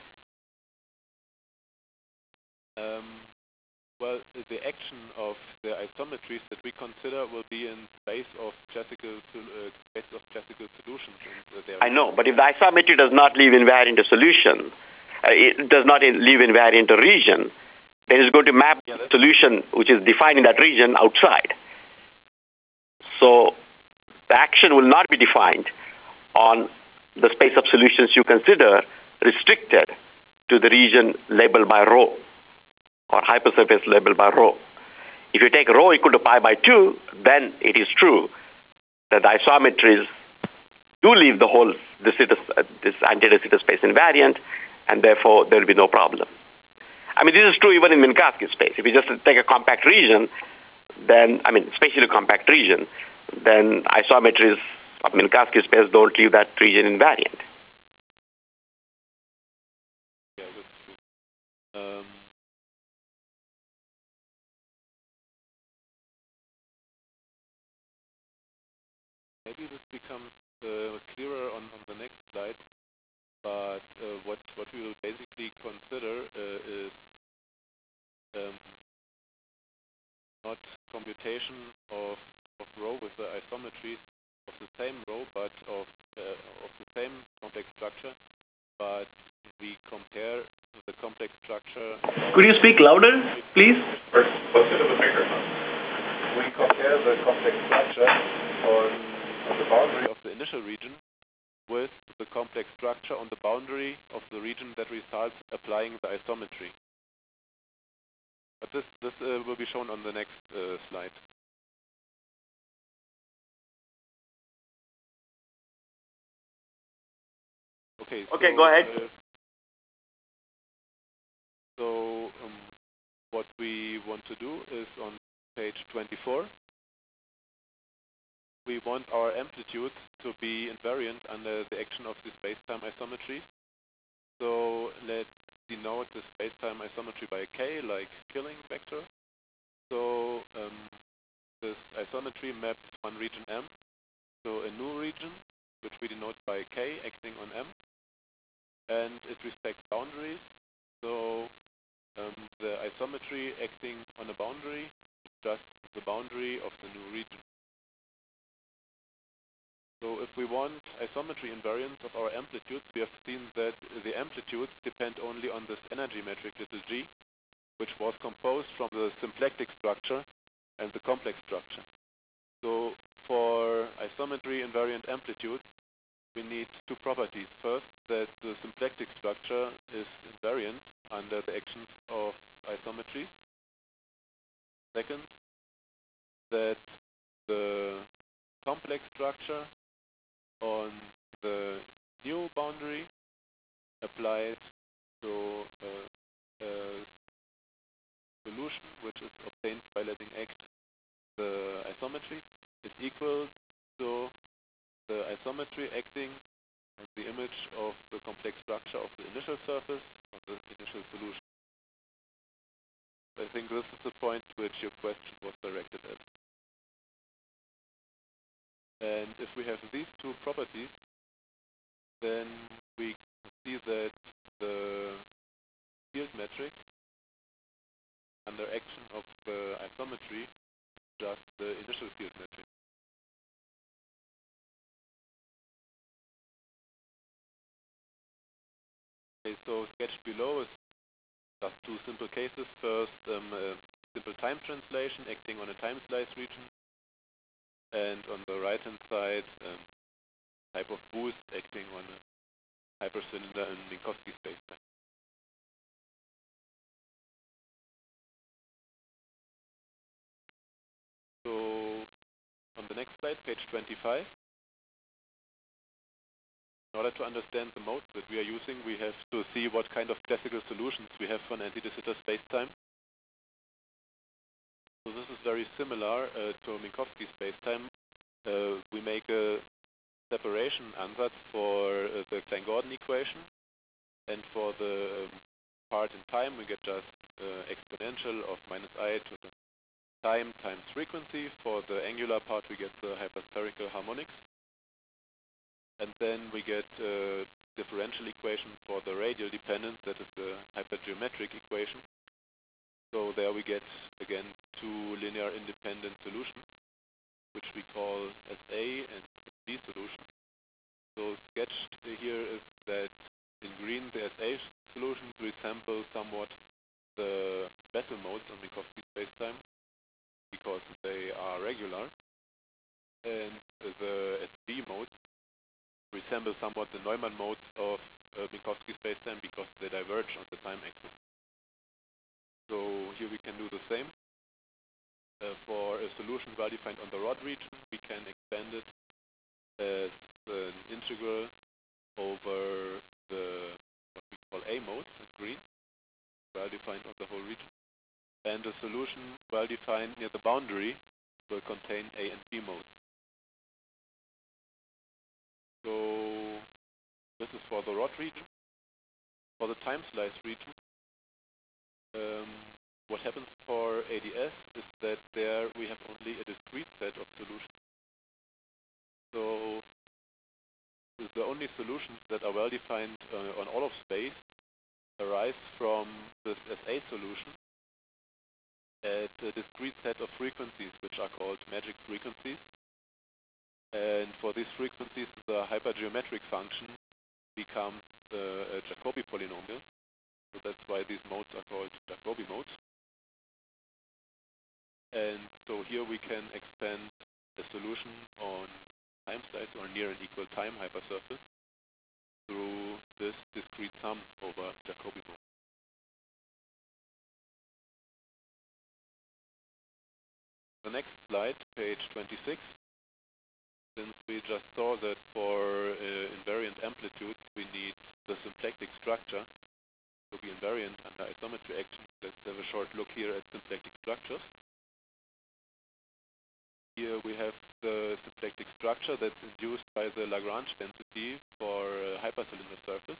Well, the action of the isometries that we consider will be in space of classical solutions. I know, but if the isometry does not leave invariant a solution, it does not leave invariant a region, then it's going to map the solution which is defined in that region outside. So the action will not be defined on the space of solutions you consider restricted to the region labeled by rho, or hypersurface labeled by rho. If you take rho equal to pi by 2, then it is true that the isometries do leave the whole this anti-de Sitter space invariant, and therefore there will be no problem. I mean, this is true even in Minkowski space. If you just take a compact region, then, I mean, spatially compact region, then isometries of Minkowski space don't leave that region invariant. Yeah, that's true. Maybe this becomes clearer on the next slide, but what we will basically consider is not computation of rho with the isometries of the same rho, but of the same complex structure, but we compare the complex structure. Could you speak louder, please? What's it of a microphone? We compare the complex structure on the boundary of the initial region with the complex structure on the boundary of the region that results applying the isometry. But this will be shown on the next slide. Okay, Okay, go ahead. So what we want to do is on page 24, we want our amplitudes to be invariant under the action of the space-time isometry. So let's denote the space-time isometry by k, like killing vector. So this isometry maps one region M to a new region, which we denote by k acting on M, and it respects boundaries. So the isometry acting on a boundary is just the boundary of the new region. So if we want isometry invariance of our amplitudes, we have seen that the amplitudes depend only on this energy metric little g, which was composed from the symplectic structure and the complex structure. So for isometry invariant amplitudes, we need two properties. First, that the symplectic structure is invariant under the actions of isometry. Second, that the complex structure on the new boundary applied to a solution which is obtained by letting act the isometry is equal to the isometry acting on the image of the complex structure of the initial surface of the initial solution. I think this is the point which your question was directed at. And if we have these two properties, then we see that the field metric under action of the isometry is just the initial field metric. Okay, so sketched below is just two simple cases. First, simple time translation acting on a time slice region, and on the right-hand side, type of boost acting on a hypercylinder in Minkowski spacetime. slide, page 25. In order to understand the modes that we are using, we have to see what kind of classical solutions we have for an anti-de Sitter spacetime. So this is very similar to Minkowski spacetime. We make a separation ansatz for the Klein-Gordon equation, and for the part in time we get just exponential of minus I to the time times frequency. For the angular part we get the hyperspherical harmonics. And then we get a differential equation for the radial dependence, that is the hypergeometric equation. So there we get, again, two linear independent solutions, which we call SA and B solution. So sketched here is that in green the SA solutions resemble somewhat the Bessel modes on Minkowski spacetime, because they are regular. And the SB modes resemble somewhat the Neumann modes of Minkowski spacetime, because they diverge on the time axis. So here we can do the same. For a solution well defined on the rod region, we can expand it as an integral over the what we call A modes in green, well defined on the whole region. And a solution well defined near the boundary will contain A and B modes. So this is for the rod region. For the time slice region, what happens for ADS is that there we have only a discrete set of solutions. So the only solutions that are well defined on all of space arise from this SA solution at a discrete set of frequencies, which are called magic frequencies. And for these frequencies, the hypergeometric function becomes a Jacobi polynomial. So that's why these modes are called Jacobi modes. And so here we can expand a solution on time slice or near and equal time hypersurface through this discrete sum over Jacobi mode. The next slide, page 26. Since we just saw that for invariant amplitudes we need the symplectic structure to be invariant under isometry action, let's have a short look here at symplectic structures. Here we have the symplectic structure that's induced by the Lagrange density for a hypercylinder surface.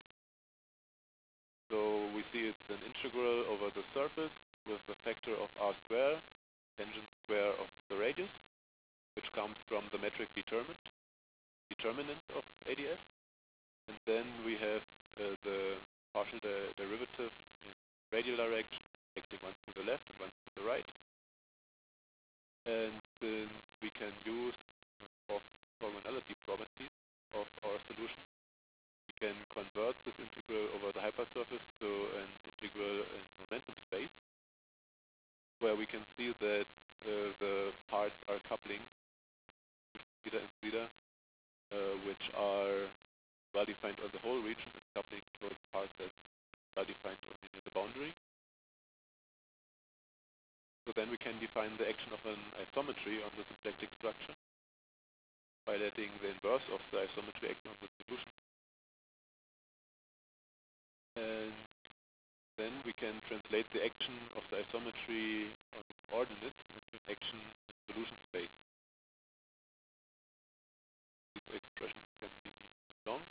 So we see it's an integral over the surface with the factor of r square, tangent square of the radius, which comes from the metric determinant of ADS. And then we have the partial derivative in radial direction, acting one to the left and one to the right. And then we can use orthogonality properties of our solution. We can convert this integral over the hypersurface to an integral in momentum space, where we can see that the parts are coupling theta and theta, which are well defined on the whole region, and coupling towards parts that are defined only near the boundary. So then we can define the action of an isometry on the symplectic structure by letting the inverse of the isometry act on the solution. And then we can translate the action of the isometry on the coordinate into action in solution space. This expression can be long,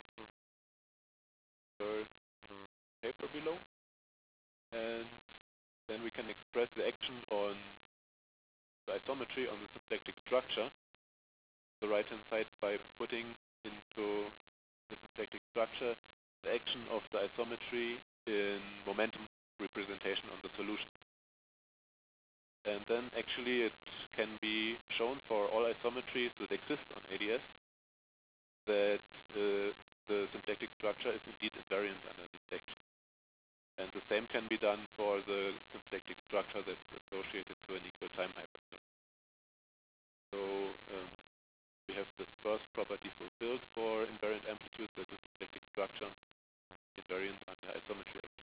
the paper below. And then we can express the action on the isometry on the symplectic structure, the right hand side, by putting into the symplectic structure the action of the isometry in momentum representation on the solution. And then actually it can be shown for all isometries that exist on ADS that the symplectic structure is indeed invariant under this action. And the same can be done for the symplectic structure that's associated to an equal time hypersurface. So we have this first property fulfilled for invariant amplitude, that the symplectic structure is invariant under isometry action.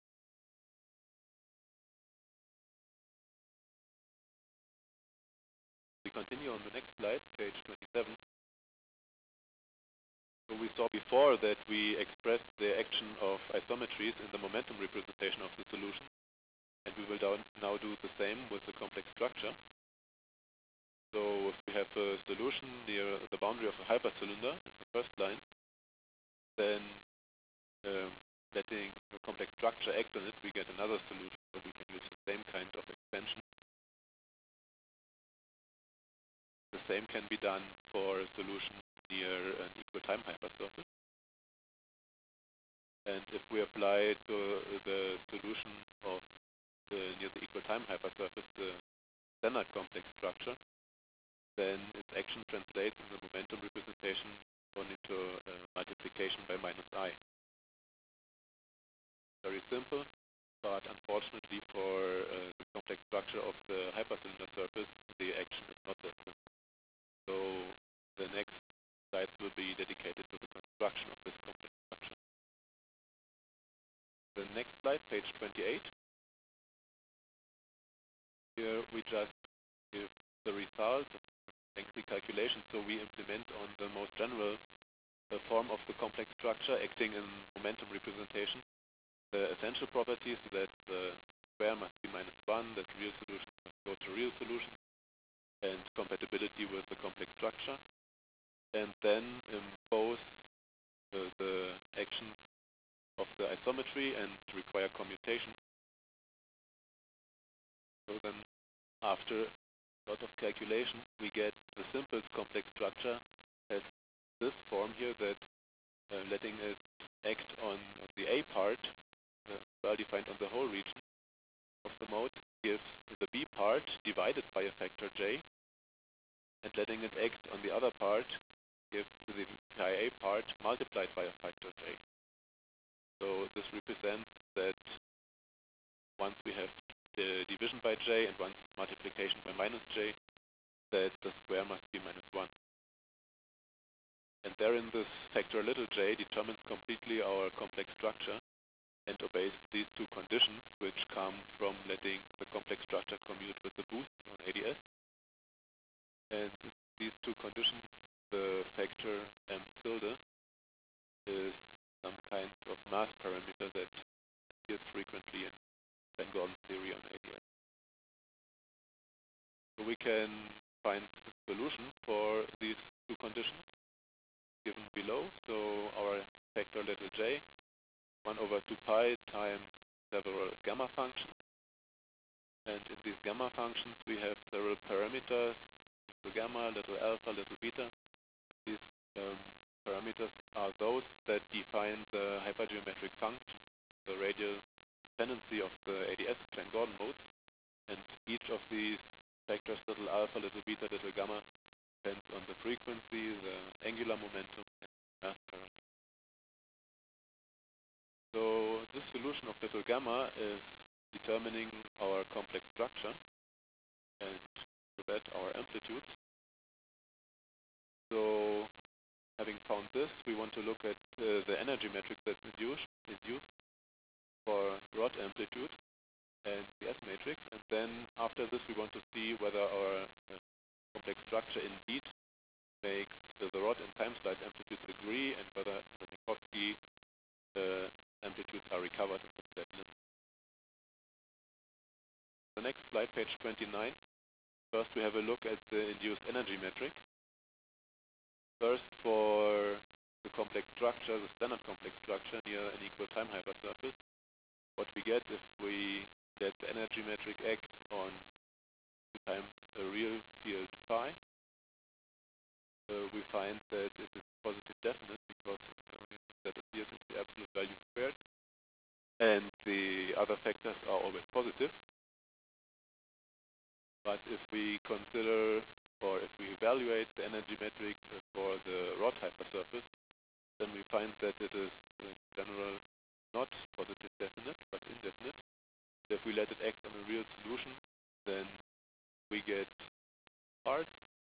We continue on the next slide, page 27. before that we expressed the action of isometries in the momentum representation of the solution, and we will now do the same with the complex structure. So if we have a solution near the boundary of a hypercylinder in the first line, then letting the complex structure act on it, we get another solution, so we can use the same kind of expansion. The same can be done for a solution near an equal time hypersurface. And if we apply to the solution of near the equal time hypersurface the standard complex structure, then its action translates in the momentum representation only to multiplication by minus I. Very simple, but unfortunately for the complex structure of the hypercylinder surface, the action is not that simple. So the next slides will be dedicated to the construction of this complex structure. The next slide, page 28. Here we just give the result of lengthy calculation, so we implement on the most general form of the complex structure acting in momentum representation the essential properties that the square must be -1, that real solution must go to real solution, and compatibility with the complex structure, and then impose the action of the isometry and require commutation. So then after a lot of calculation we get the simplest complex structure as this form here, that letting it act on the A part, well defined on the whole region of the mode, gives the B part divided by a factor J, and letting it act on the other part gives the IA part multiplied by a factor J. So this represents that once we have the division by J and once multiplication by minus J, that the square must be -1. And therein this factor little j determines completely our complex structure and obeys these two conditions, which come from letting the complex structure commute with the boost on ADS. And these two conditions, the factor m tilde, is some kind of mass parameter that appears frequently in Van Gordon's theory on ADS. So we can find a solution for these two conditions given below. So our factor little j, 1 over 2 pi times several gamma functions. And in these gamma functions we have several parameters, little gamma, little alpha, little beta. These parameters are those that define the hypergeometric function, the radial dependency of the ADS Van Gordon modes. And each of these factors, little alpha, little beta, little gamma, depends on the frequency, the angular momentum, and mass parameter. So this solution of little gamma is determining our complex structure and with that our amplitudes. So having found this, we want to look at the energy matrix that's induced for rod amplitude and the S matrix, and then after this we want to see whether our complex structure indeed makes the rod and time slice amplitudes agree, and whether the Minkowski amplitudes are recovered in the flatness. The next slide, page 29. First we have a look at the induced energy metric. First, for the complex structure, the standard complex structure near an equal time hypersurface, what we get if we let the energy metric act on times a real field phi, we find that it is positive definite because that appears in the absolute value squared, and the other factors are always positive. But if we consider, or if we evaluate the energy metric for the rod hypersurface, then we find that it is in general not positive definite, but indefinite. If we let it act on a real solution, then we get parts.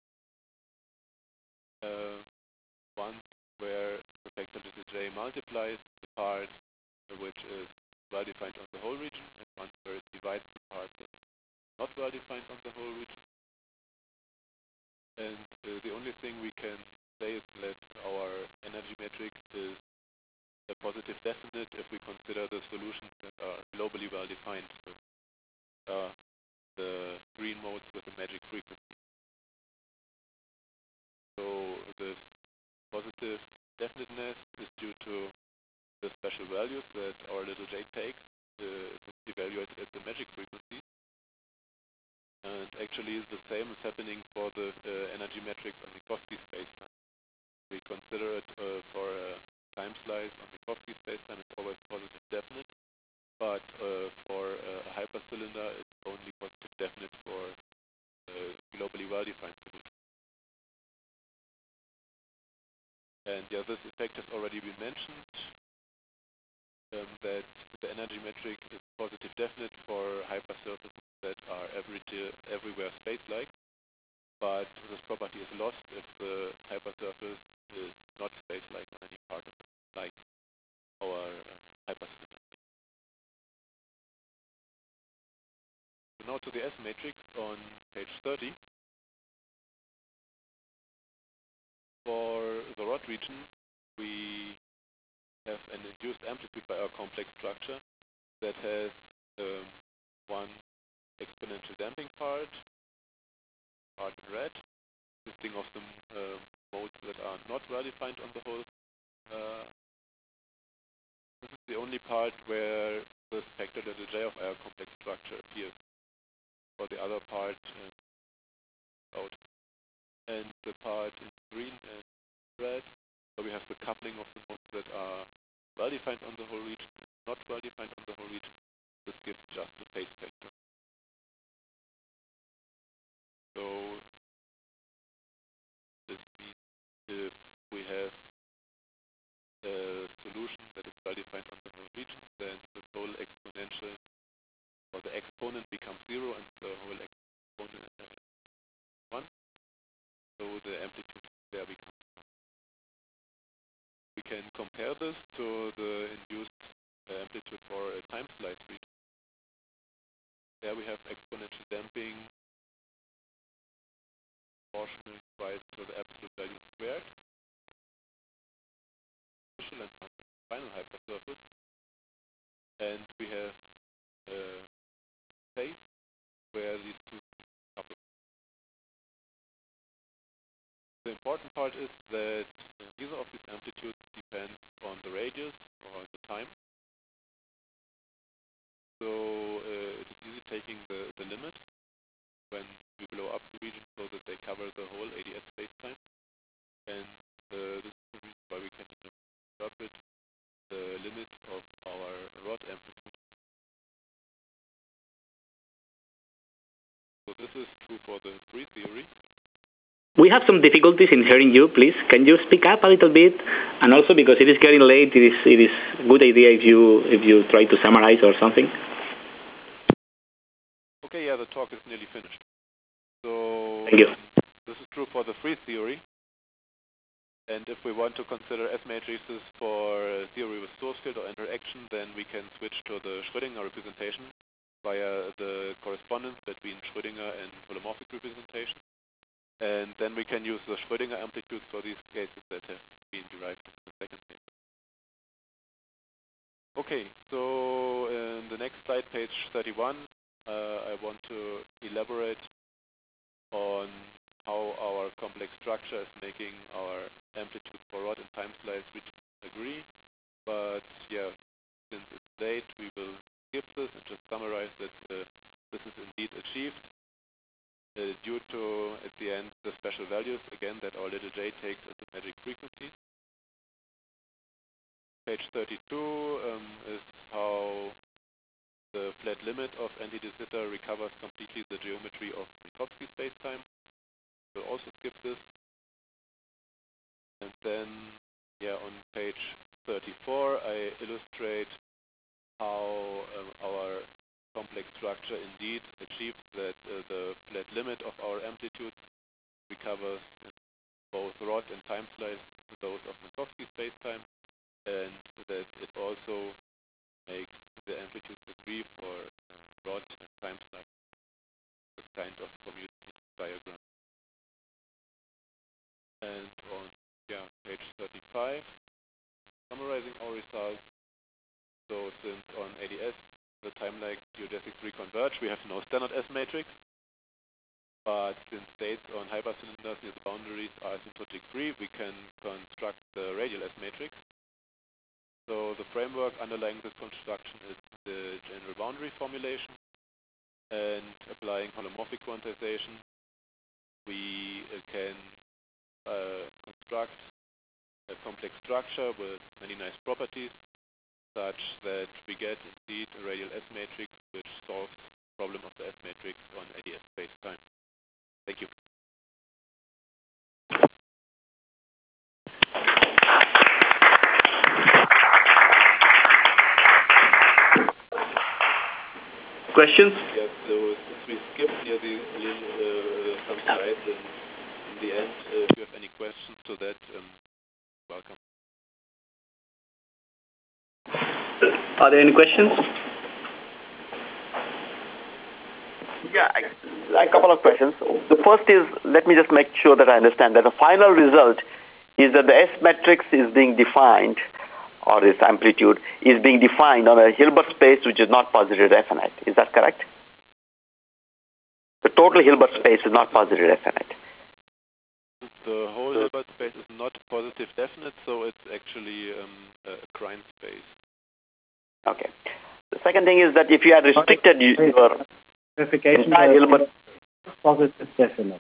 One where the factor little j multiplies the part which is well defined on the whole region, and one where it divides the part that is not well defined on the whole region. And the only thing we can say is that our energy matrix is a positive definite if we consider the solutions that are globally well defined. So, the green modes with the magic frequency. So this positive definiteness is due to the special values that our little j takes evaluated at the magic frequency. And actually the same is happening for the energy matrix on Minkowski spacetime. We consider it for a time slice on Minkowski spacetime, it's always positive definite, but for a hypercylinder it's only positive definite for globally well-defined solution. And yeah, this effect has already been mentioned, that the energy metric is positive definite for hypersurfaces that are everywhere space-like, but this property is lost if the hypersurface is not space-like on any part of it, like our hypercylinder. So now to the S matrix on page 30. For the rod region, we have an induced amplitude by our complex structure that has one exponential damping part in red, consisting of the modes that are not well defined on the whole. This is the only part where the factor little j of our complex structure appears. For the other part out. And the part in green and red, so we have the coupling of the modes that are well defined on the whole region and not well defined on the whole region. This gives just the phase factor. So this means if we have a solution that is well defined on the whole region, then the whole exponential or the exponent becomes 0 and the whole exponent is 1. So the amplitude there becomes 1. We can compare this to the induced amplitude for a time slice region. There we have exponential damping proportional twice to the absolute value squared. And final hypersurface. And we have a phase where these two couple. The important part is that neither of these amplitudes depends on the radius or the time. So it is easy taking the limit when we blow up the region so that they cover the whole ADS spacetime. And this is the reason why we can interpret the limit of our rod amplitude. So this is true for the free theory. We have some difficulties in hearing you, please. Can you speak up a little bit? And also, because it is getting late, it is a good idea if you try to summarize or something. Okay, yeah, the talk is nearly finished. So thank you. This is true for the free theory. And if we want to consider S matrices for theory with source field or interaction, then we can switch to the Schrödinger representation via the correspondence between Schrödinger and holomorphic representation. And then we can use the Schrödinger amplitudes for these cases that have been derived in the second paper. Okay, so in the next slide, page 31, I want to elaborate on how our complex structure is making our amplitude for rod and time slice regions agree. But yeah, since it's late, we will skip this and just summarize that this is indeed achieved due to, at the end, the special values, again, that our little j takes as the magic frequencies. Page 32 is how the flat limit of anti-de Sitter recovers completely the geometry of Minkowski spacetime. We'll also skip this. And then, yeah, on page 34, I illustrate how our complex structure indeed achieves that the flat limit of our amplitudes recovers both rod and time slice those of Minkowski spacetime, and that it also makes the amplitudes agree for rod and time slice, this kind of commutative diagram. And on Yeah, page 35. Summarizing our results. So since on ADS the time-like geodesics reconverge, we have no standard S matrix. But since states on hypercylinders near the boundaries are asymptotic free, we can construct the radial S matrix. So the framework underlying this construction is the general boundary formulation, and applying holomorphic quantization, we can construct a complex structure with many nice properties, such that we get indeed a radial S matrix which solves the problem of the S matrix on ADS space-time. Thank you. Questions? Yes, so since we skipped near the some slides in the end, if you have any questions to that, welcome. Are there any questions? Yeah, a couple of questions. The first is, let me just make sure that I understand that the final result is that the S matrix is being defined, or its amplitude is being defined on a Hilbert space which is not positive definite. Is that correct? The total Hilbert space is not positive definite. The whole Hilbert space is not positive definite, so it's actually a Krein space. Okay. The second thing is that if you had restricted your Verification entire Hilbert... positive definite.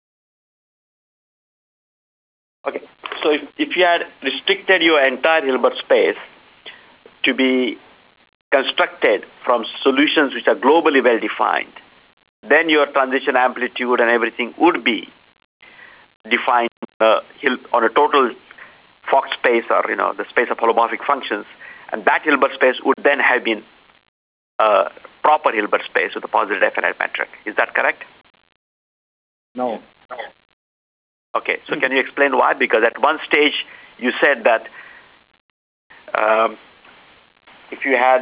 Okay. So if you had restricted your entire Hilbert space to be constructed from solutions which are globally well defined, then your transition amplitude and everything would be defined on a total Fock space, or the space of holomorphic functions, and that Hilbert space would then have been a proper Hilbert space with a positive definite metric. Is that correct? No. Okay, so can you explain why? Because at one stage you said that if you had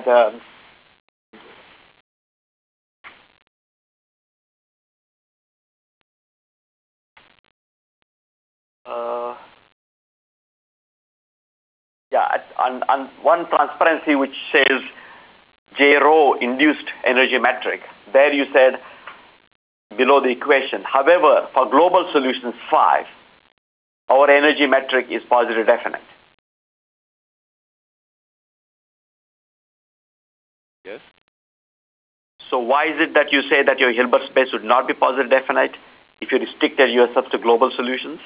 on one transparency which says J rho induced energy metric, there you said below the equation. However, for global solutions 5, our energy metric is positive definite. Yes. So why is it that you say that your Hilbert space would not be positive definite if you restricted yourself to global solutions?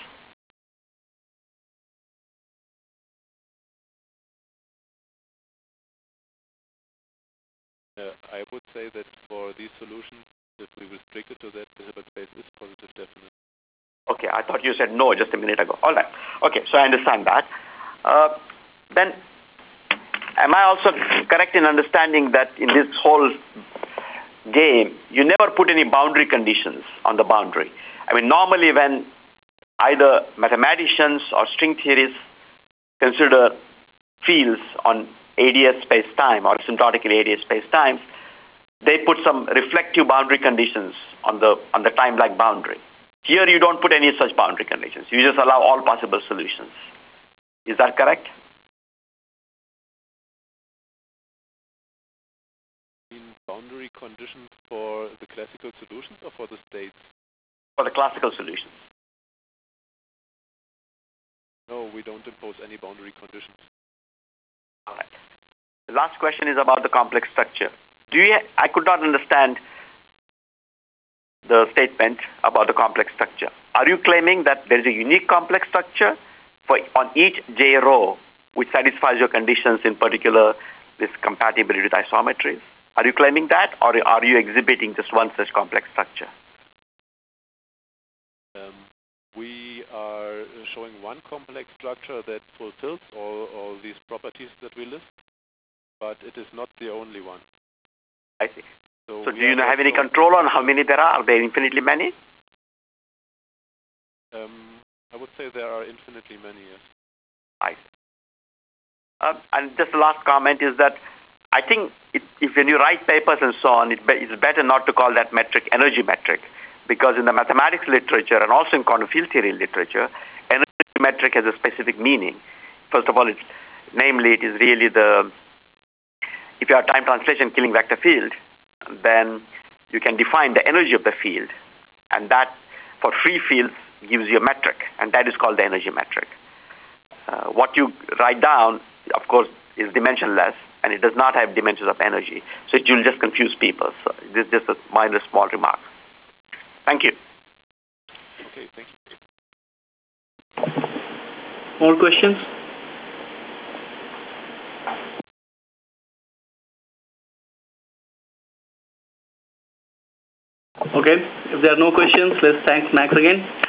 I would say that for these solutions, if we restrict it to that, the Hilbert space is positive definite. Okay, I thought you said no just a minute ago. All right. Okay, so I understand that. Then, am I also correct in understanding that in this whole game, you never put any boundary conditions on the boundary? I mean, normally when either mathematicians or string theorists consider fields on ADS space-time or asymptotically ADS space-times, they put some reflective boundary conditions on the time-like boundary. Here you don't put any such boundary conditions. You just allow all possible solutions. Is that correct? Boundary conditions for the classical solutions or for the states? For the classical solutions. No, we don't impose any boundary conditions. All right. The last question is about the complex structure. I could not understand the statement about the complex structure. Are you claiming that there is a unique complex structure on each J rho which satisfies your conditions, in particular this compatibility with isometries? Are you claiming that, or are you exhibiting just one such complex structure? We are showing one complex structure that fulfills all these properties that we list, but it is not the only one. I see. So do you have any control on how many there are? Are there infinitely many? I would say there are infinitely many, yes. I see. And just the last comment is that I think if when you write papers and so on, it's better not to call that metric energy metric, because in the mathematics literature and also in quantum field theory literature, energy metric has a specific meaning. First of all, namely, it is really if you have time translation killing vector field, then you can define the energy of the field, and that for free fields gives you a metric, and that is called the energy metric. What you write down, of course, is dimensionless, and it does not have dimensions of energy, so it will just confuse people. So this is just a minor small remark. Thank you. Okay, thank you. More questions? Okay, if there are no questions, let's thank Max again.